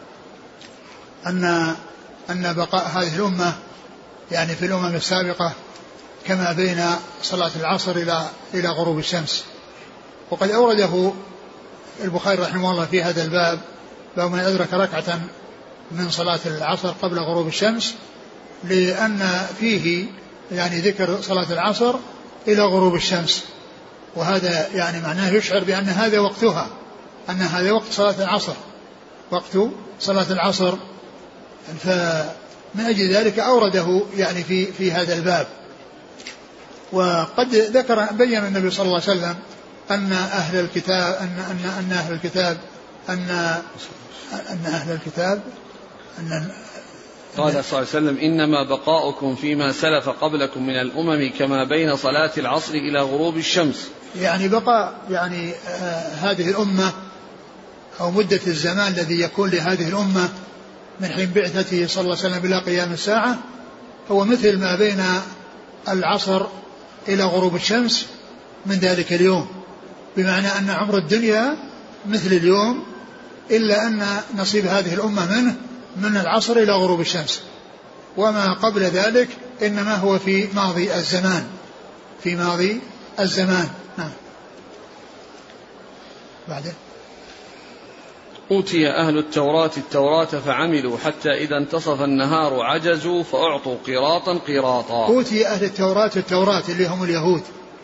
أن بقاء هذه الأمة يعني في الأمم السابقة كما بين صلاة العصر إلى غروب الشمس. وقد أورده البخاري رحمه الله في هذا الباب، باب من أدرك ركعة من صلاة العصر قبل غروب الشمس، لأن فيه يعني ذكر صلاة العصر إلى غروب الشمس، وهذا يعني معناه يشعر بأن هذا وقتها، أن هذا وقت صلاة العصر، وقت صلاة العصر. فمن أجل ذلك أورده يعني في هذا الباب. وقد بين النبي صلى الله عليه وسلم أن أهل الكتاب قال صلى الله عليه وسلم: إنما بقاؤكم فيما سلف قبلكم من الأمم كما بين صلاة العصر إلى غروب الشمس. يعني بقاء يعني هذه الأمة أو مدة الزمان الذي يكون لهذه الأمة من حين بعثته صلى الله عليه وسلم إلى قيام الساعة هو مثل ما بين العصر إلى غروب الشمس من ذلك اليوم، بمعنى أن عمر الدنيا مثل اليوم، إلا أن نصيب هذه الأمة منه من العصر إلى غروب الشمس، وما قبل ذلك إنما هو في ماضي الزمان. نعم. بعده أوتي أهل التوراة التوراة فعملوا حتى إذا انتصف النهار عجزوا فأعطوا قيراطا قيراطا. أوتي أهل التوراة اللي هم اليهود،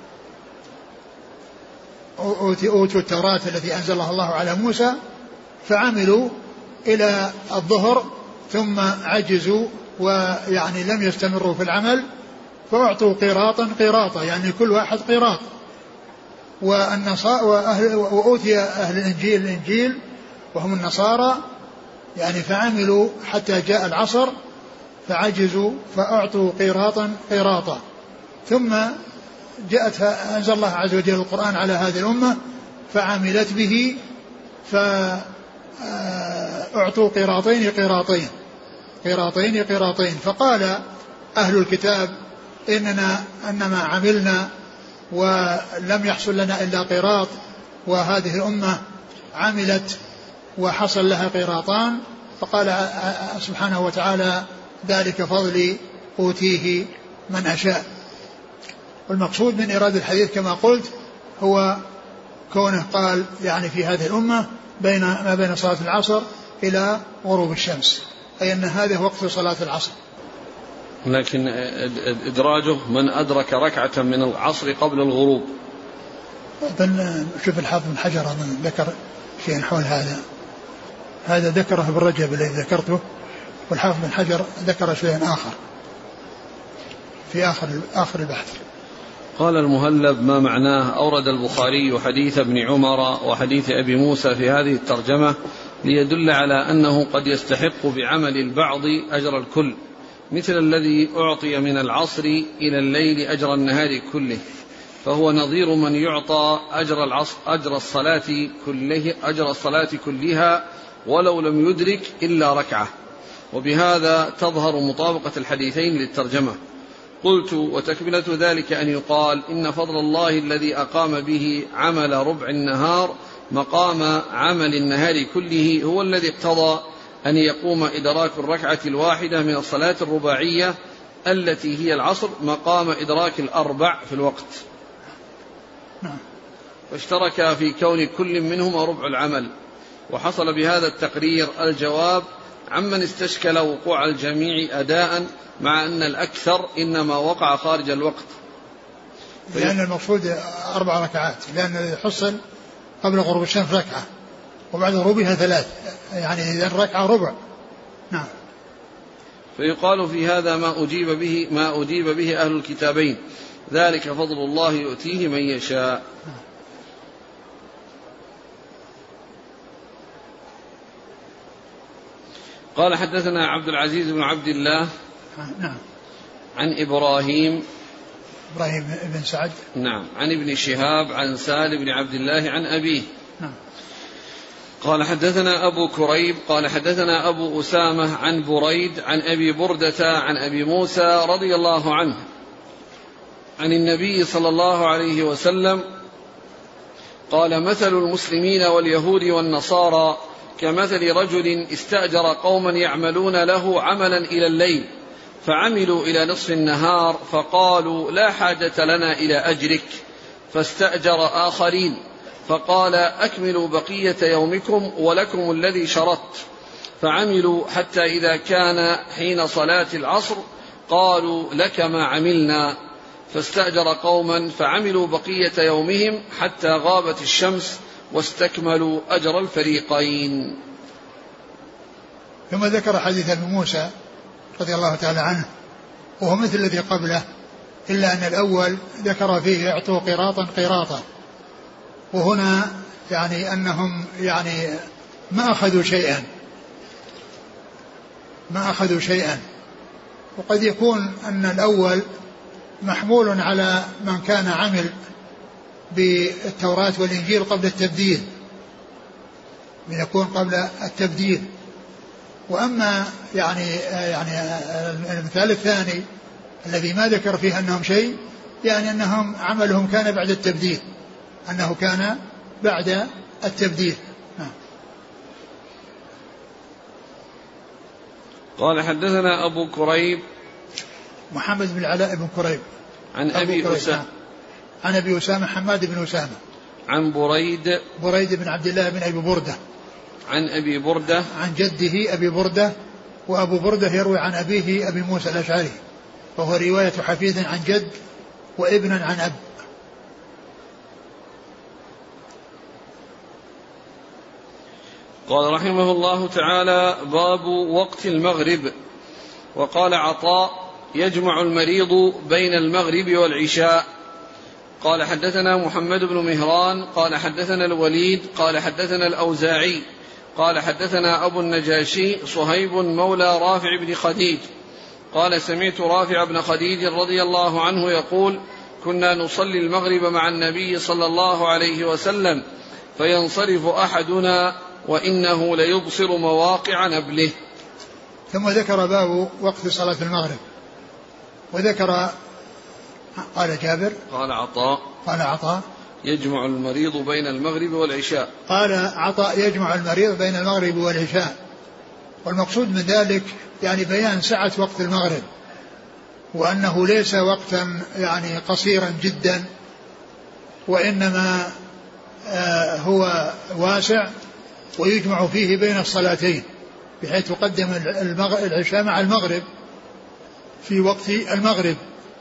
أوتوا التوراة التي أنزلها الله على موسى فعملوا إلى الظهر ثم عجزوا ويعني لم يستمروا في العمل فأعطوا قيراطا قيراطا، يعني كل واحد قيراط. وأوتي أهل الإنجيل وهم النصارى يعني فعملوا حتى جاء العصر فعجزوا فأعطوا قيراطا قيراطا. ثم أنزل الله عز وجل القرآن على هذه الأمة فعملت به فأعطوا قيراطين قيراطين. فقال أهل الكتاب إنما عملنا ولم يحصل لنا إلا قيراط، وهذه الأمة عملت وحصل لها قيراطان. فقال سبحانه وتعالى: ذلك فضلي أوتيه من أشاء. والمقصود من إرادة الحديث كما قلت هو كونه قال يعني في هذه الأمة ما بين صلاة العصر إلى غروب الشمس، أي أن هذا وقت صلاة العصر. لكن إدراجه من أدرك ركعة من العصر قبل الغروب. شوف الحافظ بن حجر من ذكر شيء حول هذا ذكره ابن رجب الذي ذكرته، والحافظ بن حجر ذكر شيئا آخر. في آخر البحث. قال المهلب: ما معناه أورد البخاري حديث ابن عمر وحديث أبي موسى في هذه الترجمة ليدل على أنه قد يستحق بعمل البعض أجر الكل، مثل الذي أعطي من العصر إلى الليل أجر النهار كله، فهو نظير من يعطى أجر الصلاة كلها ولو لم يدرك إلا ركعة. وبهذا تظهر مطابقة الحديثين للترجمة. قلت: وتكملة ذلك أن يقال إن فضل الله الذي أقام به عمل ربع النهار مقام عمل النهار كله هو الذي اقتضى أن يقوم إدراك الركعة الواحدة من الصلاة الرباعية التي هي العصر مقام إدراك الأربع في الوقت، فاشترك في كون كل منهما ربع العمل. وحصل بهذا التقرير الجواب عمن استشكل وقوع الجميع أداء مع أن الأكثر إنما وقع خارج الوقت، لأن المقصود 4 ركعات، لأن الذي حصل قبل غروب الشمس ركعة وبعد غروبها 3، يعني إذا الركعة ربع. نعم. فيقال في هذا ما أجيب به أهل الكتابين: ذلك فضل الله يؤتيه من يشاء. قال: حدثنا عبد العزيز بن عبد الله. نعم. عن إبراهيم بن سعد. نعم. عن ابن شهاب عن سالم بن عبد الله عن أبيه. نعم. قال: حدثنا أبو كريب قال حدثنا أبو أسامة عن بريد عن أبي بردة عن أبي موسى رضي الله عنه عن النبي صلى الله عليه وسلم قال: مثل المسلمين واليهود والنصارى كمثل رجل استأجر قوما يعملون له عملا إلى الليل، فعملوا إلى نصف النهار، فقالوا: لا حاجة لنا إلى أجرك، فاستأجر آخرين، فقال: أكملوا بقية يومكم ولكم الذي شرطت، فعملوا حتى إذا كان حين صلاة العصر قالوا: لك ما عملنا، فاستأجر قوما فعملوا بقية يومهم حتى غابت الشمس واستكملوا أجر الفريقين. ثم ذكر حديث ابن موسى رضي الله تعالى عنه، وهو مثل الذي قبله، إلا أن الأول ذكر فيه اعطوا قراطا، وهنا يعني أنهم يعني ما أخذوا شيئا، وقد يكون أن الأول محمول على من كان عمل بالتوراة والإنجيل قبل التبديل، من يكون قبل التبديل. وأما يعني المثال الثاني الذي ما ذكر فيه أنهم شيء، يعني أنهم عملهم كان بعد التبديل، أنه كان بعد التبديل. قال: حدثنا أبو كريب محمد بن العلاء بن كريب عن أبي أسامة عن أبي أسامة حماد بن أسامة عن بريد بن عبد الله بن أبي بردة عن أبي بردة عن جده أبي بردة، وأبو بردة يروي عن أبيه أبي موسى الأشعري، وهو رواية حفيد عن جد وابن عن أب. قال رحمه الله تعالى: باب وقت المغرب. وقال عطاء: يجمع المريض بين المغرب والعشاء. قال: حدثنا محمد بن مهران قال حدثنا الوليد قال حدثنا الأوزاعي قال حدثنا أبو النجاشي صهيب مولى رافع بن خديج قال: سمعت رافع بن خديج رضي الله عنه يقول: كنا نصلي المغرب مع النبي صلى الله عليه وسلم، فينصرف أحدنا وإنه ليبصر مواقع نبله. ثم ذكر باب وقت صلاة المغرب، وذكر قال جابر قال عطاء يجمع المريض بين المغرب والعشاء. قال عطاء: يجمع المريض بين المغرب والعشاء، والمقصود من ذلك يعني بيان سعة وقت المغرب، وأنه ليس وقتا يعني قصيرا جدا، وإنما هو واسع ويجمع فيه بين الصلاتين، بحيث تقدم العشاء مع المغرب في وقت المغرب،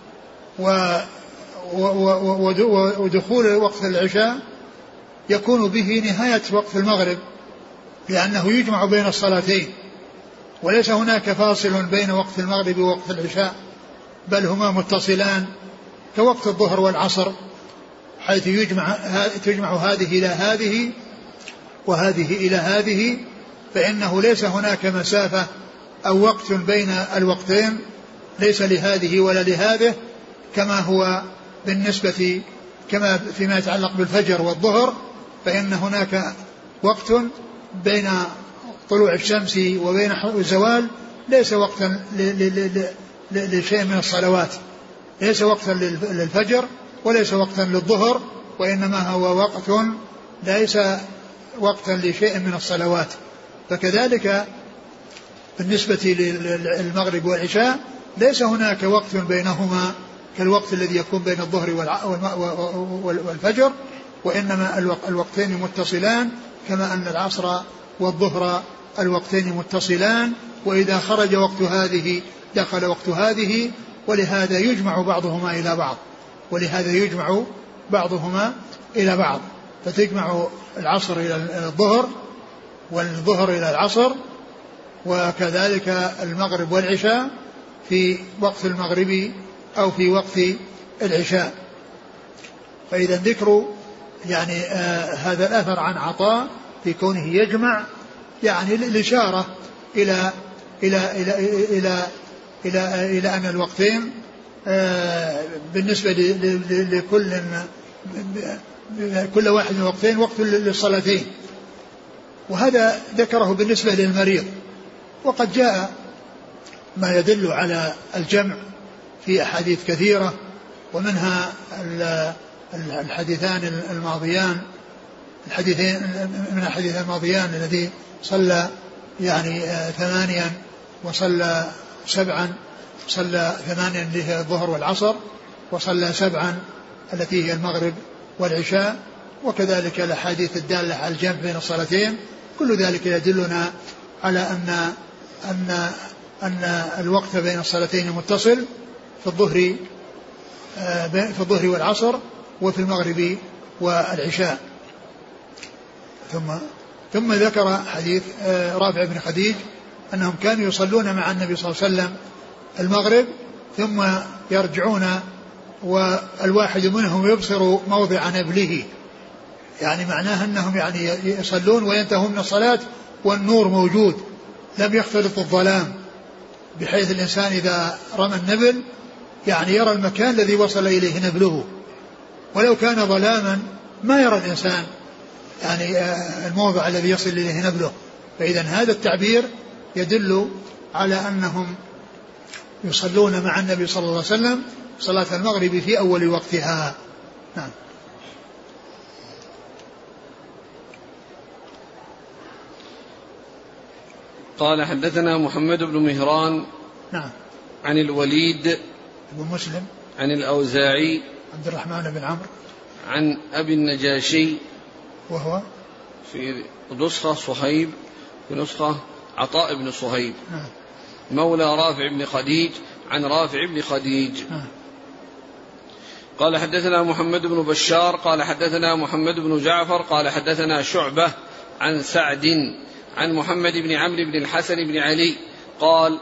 ودخول وقت العشاء يكون به نهاية وقت المغرب، لأنه يجمع بين الصلاتين، وليس هناك فاصل بين وقت المغرب ووقت العشاء، بل هما متصلان كوقت الظهر والعصر، حيث تجمع هذه إلى هذه وهذه إلى هذه، فإنه ليس هناك مسافة أو وقت بين الوقتين، ليس لهذه ولا لهذه، كما هو بالنسبة كما فيما يتعلق بالفجر والظهر، فإن هناك وقت بين طلوع الشمس وبين الزوال ليس وقتا لشيء من الصلوات، ليس وقتا للفجر وليس وقتا للظهر، وإنما هو وقت ليس وقتا لشيء من الصلوات. فكذلك بالنسبة للمغرب والعشاء ليس هناك وقت بينهما كالوقت الذي يكون بين الظهر والفجر، وإنما الوقتين متصلان، كما أن العصر والظهر الوقتين متصلان، وإذا خرج وقت هذه دخل وقت هذه، ولهذا يجمع بعضهما إلى بعض، فتجمع العصر إلى الظهر والظهر إلى العصر، وكذلك المغرب والعشاء في وقت المغرب أو في وقت العشاء. فإذا ذكر يعني هذا الأثر عن عطاء في كونه يجمع، يعني الإشارة إلى إلى إلى إلى إلى إلى أن الوقتين بالنسبة كل واحد من الوقتين وقت للصلاتين، وهذا ذكره بالنسبة للمريض. وقد جاء ما يدل على الجمع في أحاديث كثيرة، ومنها الحديثين الماضيان الذي صلى يعني 8 وصلى 7، صلى 8 اللي هي الظهر والعصر، وصلى 7 التي هي المغرب والعشاء، وكذلك الأحاديث الدالة على الجمع بين الصلاتين. كل ذلك يدلنا على أن الوقت بين الصلاتين متصل في الظهر والعصر وفي المغرب والعشاء. ثم ذكر حديث رافع بن خديج أنهم كانوا يصلون مع النبي صلى الله عليه وسلم المغرب ثم يرجعون والواحد منهم يبصر موضع نبله، يعني معناه أنهم يعني يصلون وينتهون من الصلاة والنور موجود، لم يختلط الظلام، بحيث الإنسان إذا رمى النبل يعني يرى المكان الذي وصل إليه نبله، ولو كان ظلاما ما يرى الإنسان يعني الموضع الذي يصل إليه نبله. فإذا هذا التعبير يدل على أنهم يصلون مع النبي صلى الله عليه وسلم صلاة المغرب في أول وقتها. نعم. قال حدثنا محمد بن مهران نعم عن الوليد بن مسلم عن الأوزاعي عبد الرحمن بن عمرو عن أبي النجاشي، وهو في نسخة صهيب، في نسخة عطاء بن صهيب نعم مولى رافع بن خديج عن رافع بن خديج نعم. قال حدثنا محمد بن بشار قال حدثنا محمد بن جعفر قال حدثنا شعبة عن سعد عن محمد بن عمرو بن الحسن بن علي قال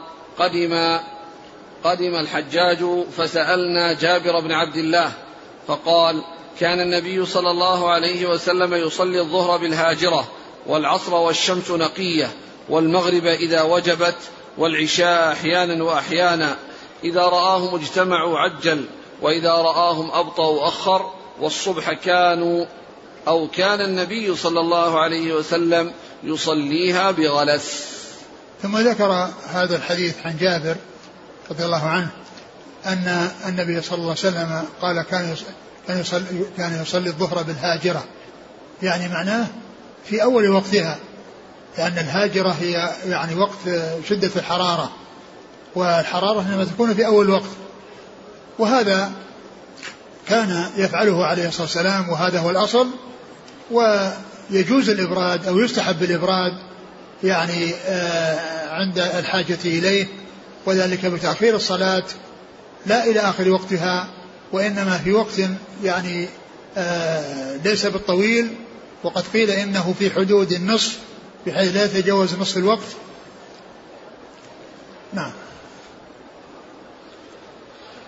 قدم الحجاج فسألنا جابر بن عبد الله فقال كان النبي صلى الله عليه وسلم يصلي الظهر بالهاجرة والعصر والشمس نقية والمغرب إذا وجبت والعشاء أحيانا وأحيانا، إذا رآهم اجتمعوا عجل وإذا رآهم أبطأوا أخر، والصبح كان النبي صلى الله عليه وسلم يصليها بغلس. ثم ذكر هذا الحديث عن جابر رضي الله عنه أن النبي صلى الله عليه وسلم قال كان يصلي الظهر بالهاجرة، يعني معناه في أول وقتها، لأن الهاجرة هي يعني وقت شدة الحرارة، والحرارة لما تكون في أول وقت، وهذا كان يفعله عليه الصلاة والسلام، وهذا هو الأصل. ويجوز الإبراد أو يستحب الإبراد يعني عند الحاجة إليه، وذلك بتأخير الصلاة لا إلى آخر وقتها، وإنما في وقت يعني ليس بالطويل، وقد قيل إنه في حدود النصف بحيث لا يتجاوز نصف الوقت. نعم.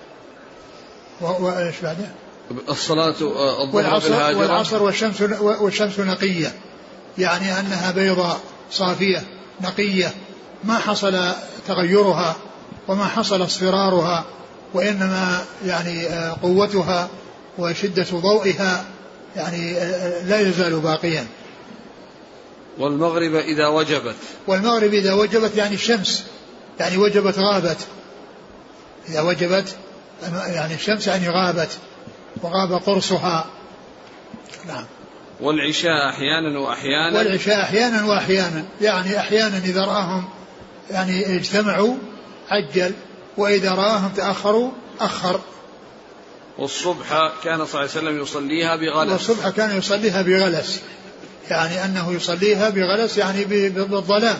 وإيش بعده؟ الصلاة الظهر والعصر والشمس نقية، يعني أنها بيضاء صافية نقية ما حصل تغيرها وما حصل اصفرارها، وإنما يعني قوتها وشدة ضوئها يعني لا يزال باقيا. والمغرب إذا وجبت يعني الشمس يعني وجبت غابت، إذا وجبت يعني الشمس يعني غابت وغاب قرصها. نعم. والعشاء أحيانا وأحيانا يعني أحيانا إذا رآهم يعني اجتمعوا عجل، وإذا رآهم تأخروا أخر. والصبح كان صلى الله عليه وسلم يصليها بغلس، يعني أنه يصليها بغلس يعني بالظلام.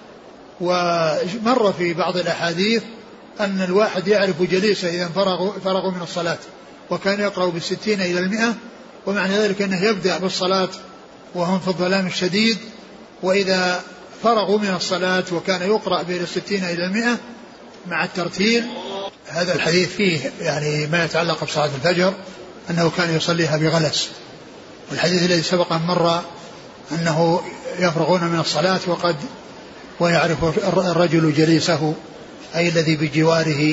ومر في بعض الأحاديث أن الواحد يعرف جليسه إذا فرغوا من الصلاة، وكان يقرأ ب60 إلى 100، ومعنى ذلك أنه يبدأ بالصلاة وهم في الظلام الشديد، وإذا فرغوا من الصلاة وكان يقرأ ب60 إلى 100 مع الترتيل. هذا الحديث فيه يعني ما يتعلق بصلاة الفجر أنه كان يصليها بغلس. والحديث الذي سبق أن مر أنه يفرغون من الصلاة ويعرف الرجل جليسه أي الذي بجواره،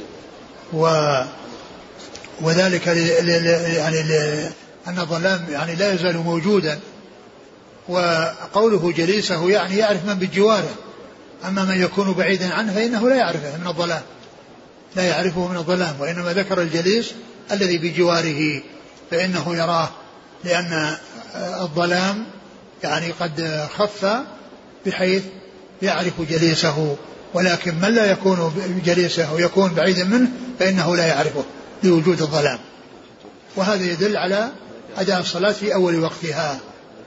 وذلك يعني أن الظلام يعني لا يزال موجودا، وقوله جليسه يعني يعرف من بجواره، أما من يكون بعيدا عنه فإنه لا يعرفه من الظلام، وإنما ذكر الجليس الذي بجواره فإنه يراه، لأن الظلام يعني قد خف بحيث يعرف جليسه، ولكن من لا يكون جليسه ويكون بعيدا منه فإنه لا يعرفه لوجود الظلام. وهذا يدل على أداء الصلاة في أول وقتها.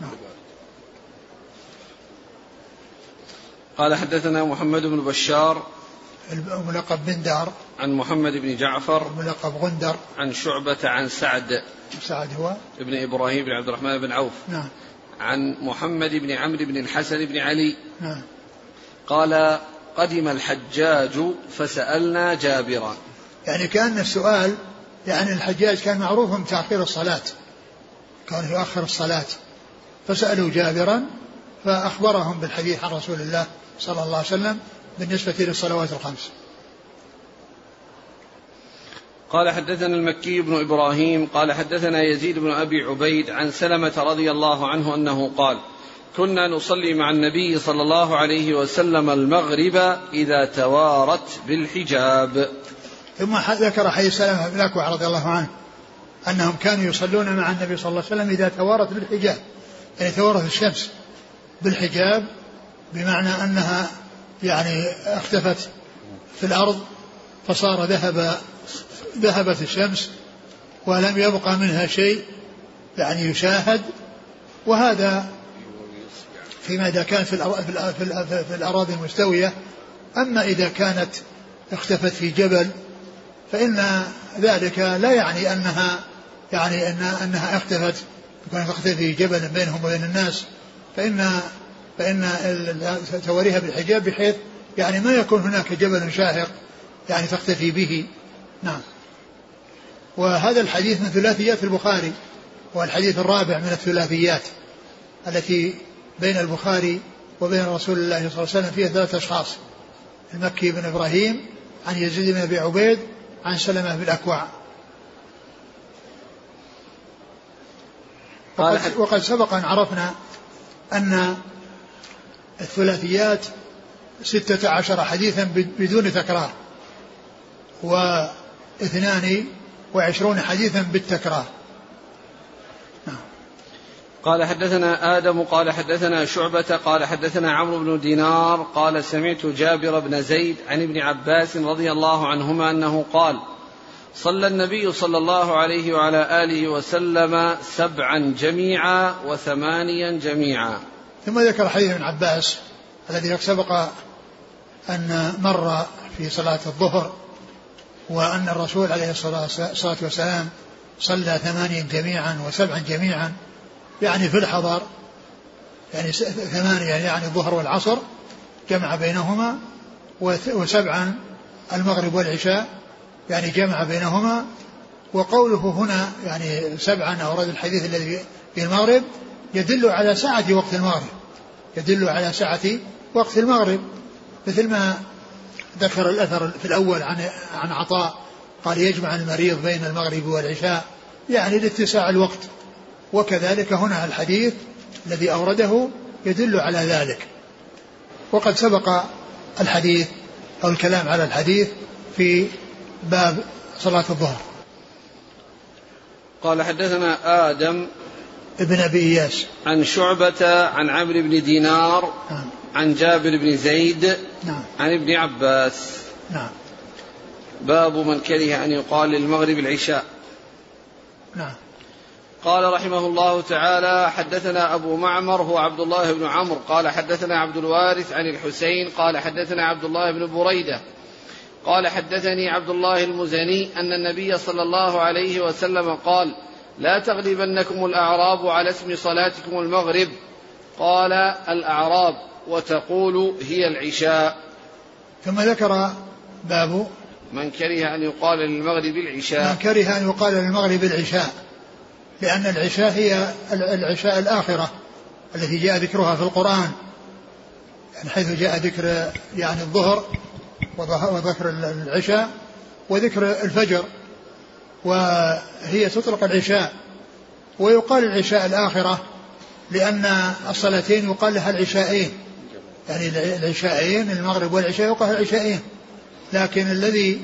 قال حدثنا محمد بن بشار الملقب بندار، عن محمد بن جعفر الملقب غندر، عن شعبة عن سعد هو ابن إبراهيم بن عبد الرحمن بن عوف. نعم. عن محمد بن عمرو بن الحسن بن علي. نعم. قال قدم الحجاج فسألنا جابرا، يعني كان السؤال يعني الحجاج كان معروف بتأخير الصلاة، كان يؤخر الصلاة، فسألوا جابرا فأخبرهم بالحديث عن رسول الله صلى الله عليه وسلم بالنسبة للصلوات الخمس. قال حدثنا المكي بن إبراهيم قال حدثنا يزيد بن أبي عبيد عن سلمة رضي الله عنه أنه قال كنا نصلي مع النبي صلى الله عليه وسلم المغرب إذا توارت بالحجاب. ثم ذكر حديث سلمة بن الأكوع رضي الله عنه أنهم كانوا يصلون مع النبي صلى الله عليه وسلم إذا توارت بالحجاب، يعني توارت الشمس بالحجاب، بمعنى أنها يعني اختفت في الأرض فصار ذهبت الشمس ولم يبقى منها شيء يعني يشاهد. وهذا فيما إذا كان في الأراضي المستوية. أما إذا كانت اختفت في جبل فإن ذلك لا يعني أنها اختفت، كانت تختفي في جبل بينهم وبين الناس، فإن توريها بالحجاب بحيث يعني ما يكون هناك جبل شاهق يعني تختفي به. نعم. وهذا الحديث من ثلاثيات البخاري، والحديث الرابع من الثلاثيات التي بين البخاري وبين رسول الله صلى الله عليه وسلم فيها 3 أشخاص: المكي بن إبراهيم، عن يزيد بن أبي عبيد، عن سلمة بن الأكوع. وقد سبق أن عرفنا أن الثلاثيات 16 حديثا بدون تكرار، و22 حديثا بالتكرار. قال حدثنا آدم قال حدثنا شعبة قال حدثنا عمرو بن دينار قال سمعت جابر بن زيد عن ابن عباس رضي الله عنهما أنه قال صلى النبي صلى الله عليه وعلى آله وسلم 7 جميعا و8 جميعا. ثم ذكر حديث ابن عباس الذي سبق أن مر في صلاة الظهر، وأن الرسول عليه الصلاة والسلام صلى 8 جميعا و7 جميعا، يعني في الحضر، يعني 8 يعني الظهر والعصر جمع بينهما، و7 المغرب والعشاء يعني جمع بينهما، وقوله هنا يعني 7 أورد الحديث الذي في المغرب يدل على سعة وقت المغرب، يدل على سعة وقت المغرب، مثل ما ذكر الأثر في الأول عن عطاء قال يجمع المريض بين المغرب والعشاء يعني لاتساع الوقت. وكذلك هنا الحديث الذي أورده يدل على ذلك. وقد سبق الحديث أو الكلام على الحديث في باب صلاة الظهر. قال حدثنا آدم ابن أبي إياس عن شعبة عن عمرو بن دينار عن جابر بن زيد عن ابن عباس. باب من كره أن يقال للمغرب العشاء. قال رحمه الله تعالى حدثنا أبو معمر هو عبد الله بن عمرو قال حدثنا عبد الوارث عن الحسين قال حدثنا عبد الله بن بريدة قال حدثني عبد الله المزني أن النبي صلى الله عليه وسلم قال لا تغلبنكم الأعراب على اسم صلاتكم المغرب. قال الأعراب وتقول هي العشاء. ثم ذكر باب من كره أن يقال للمغرب العشاء. من كره أن يقال للمغرب العشاء لأن العشاء هي العشاء الآخرة التي جاء ذكرها في القرآن، يعني حيث جاء ذكر يعني الظهر وذكر العشاء وذكر الفجر، وهي تطلق العشاء ويقال العشاء الآخرة لأن الصلاتين يقال لها العشاءين، يعني العشاءين المغرب والعشاء يقال العشاءين، لكن الذي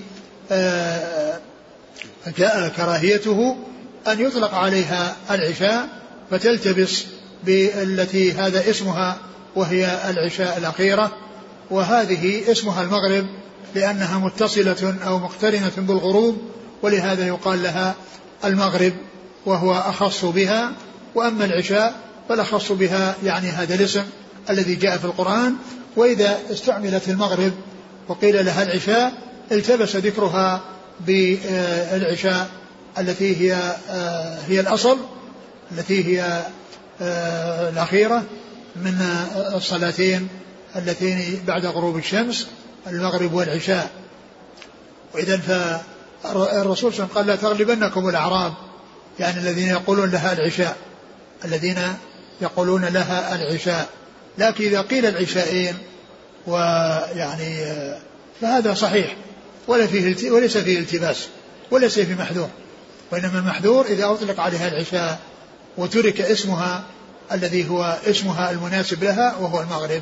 جاء كراهيته أن يطلق عليها العشاء فتلتبس بالتي هذا اسمها وهي العشاء الأخيرة، وهذه اسمها المغرب لأنها متصلة أو مقترنة بالغروب، ولهذا يقال لها المغرب وهو أخص بها. وأما العشاء فالأخص بها يعني هذا الاسم الذي جاء في القرآن. وإذا استعملت المغرب وقيل لها العشاء التبس ذكرها بالعشاء التي هي الأصل، التي هي الأخيرة من الصلاتين اللتين بعد غروب الشمس، المغرب والعشاء. وإذا فالرسول صلى الله عليه وسلم قال لا تغلبنكم الأعراب، يعني الذين يقولون لها العشاء، الذين يقولون لها العشاء. لكن إذا قيل العشاءين ويعني فهذا صحيح وليس فيه التباس وليس فيه محذور، وإنما المحذور إذا أطلق عليها العشاء وترك اسمها الذي هو اسمها المناسب لها وهو المغرب.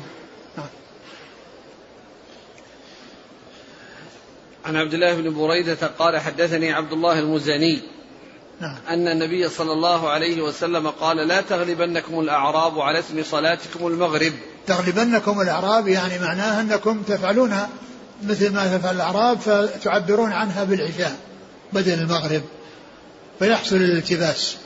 عن عبد الله بن بريدة قال حدثني عبد الله المزني أن النبي صلى الله عليه وسلم قال لا تغلبنكم الأعراب على اسم صلاتكم المغرب. تغلبنكم الأعراب يعني معناها أنكم تفعلون مثل ما تفعل الأعراب فتعبرون عنها بالعشاء بدل المغرب فيحصل الالتباس.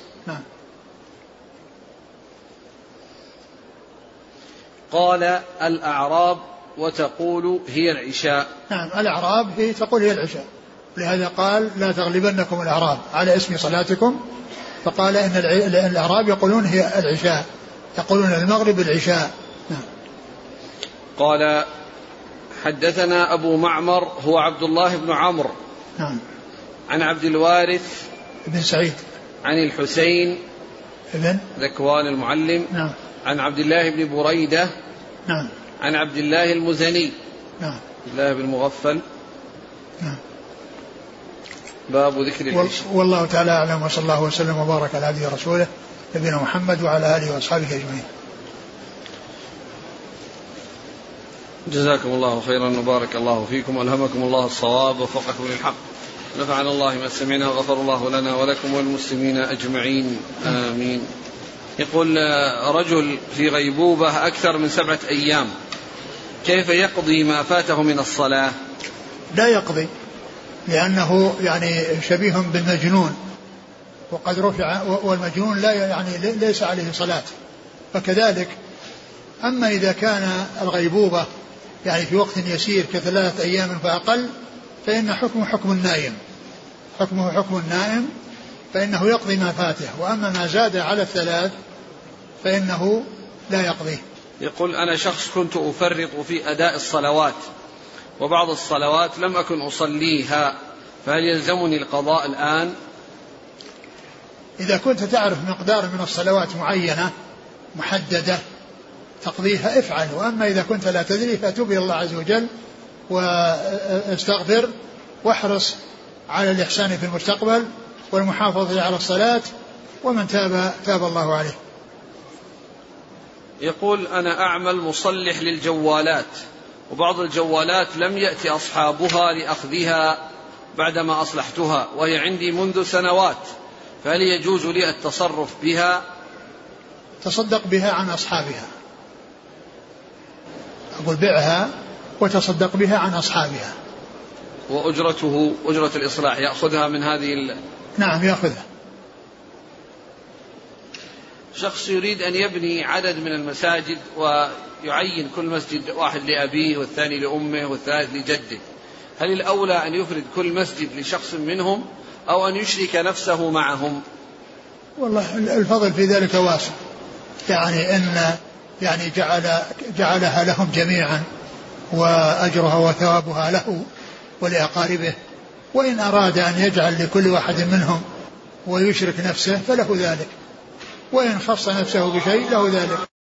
قال الأعراب وتقول هي العشاء. نعم الأعراب هي تقول هي العشاء، لهذا قال لا تغلبنكم الأعراب على اسم صلاتكم، فقال إن الأعراب يقولون هي العشاء، يقولون المغرب العشاء. نعم. قال حدثنا أبو معمر هو عبد الله بن عمرو عن عبد الوارث بن سعيد عن الحسين ابن ذكوان المعلم عن عبد الله بن بريدة عن عبد الله المزني عبد الله بن مغفل. باب ذكر العشاء. والله تعالى أعلم، وصلى الله وسلم وبارك على عبده ورسوله نبينا محمد وعلى آله وأصحابه أجمعين. جزاكم الله خيرا وبارك الله فيكم وألهمكم الله الصواب ووفقكم للحق، نفعنا الله ما سمعنا وغفر الله لنا ولكم والمسلمين أجمعين آمين. يقول رجل في غيبوبة أكثر من 7 أيام، كيف يقضي ما فاته من الصلاة؟ لا يقضي، لأنه يعني شبيه بالمجنون، وقد رفع، والمجنون لا يعني ليس عليه صلاة، فكذلك. أما إذا كان الغيبوبة يعني في وقت يسير ك3 أيام فأقل فإن حكمه حكم النائم، حكمه حكم النائم، فإنه يقضي ما فاته. وأما ما زاد على 3 فإنه لا يقضيه. يقول أنا شخص كنت أفرط في أداء الصلوات، وبعض الصلوات لم أكن أصليها، فهل يلزمني القضاء الآن؟ إذا كنت تعرف مقدار من الصلوات معينة محددة تقضيها افعل، وأما إذا كنت لا تدري فتوب إلى الله عز وجل واستغفر واحرص على الإحسان في المستقبل والمحافظة على الصلاة، ومن تاب تاب الله عليه. يقول أنا أعمل مصلح للجوالات، وبعض الجوالات لم يأتي أصحابها لأخذها بعدما أصلحتها وهي عندي منذ سنوات، فهل يجوز لي التصرف بها؟ تصدق بها عن أصحابها، أقول بعها وتصدق بها عن أصحابها. وأجرته أجرة الإصلاح يأخذها من هذه نعم يأخذها. شخص يريد أن يبني عدد من المساجد ويعين كل مسجد واحد لأبيه والثاني لأمه والثالث لجده، هل الأولى أن يفرد كل مسجد لشخص منهم أو أن يشرك نفسه معهم؟ والله الفضل في ذلك واسع، يعني أن يعني جعلها لهم جميعا وأجرها وثوابها له ولأقاربه، وإن أراد أن يجعل لكل واحد منهم ويشرك نفسه فله ذلك، وإن خص نفسه بشيء له ذلك.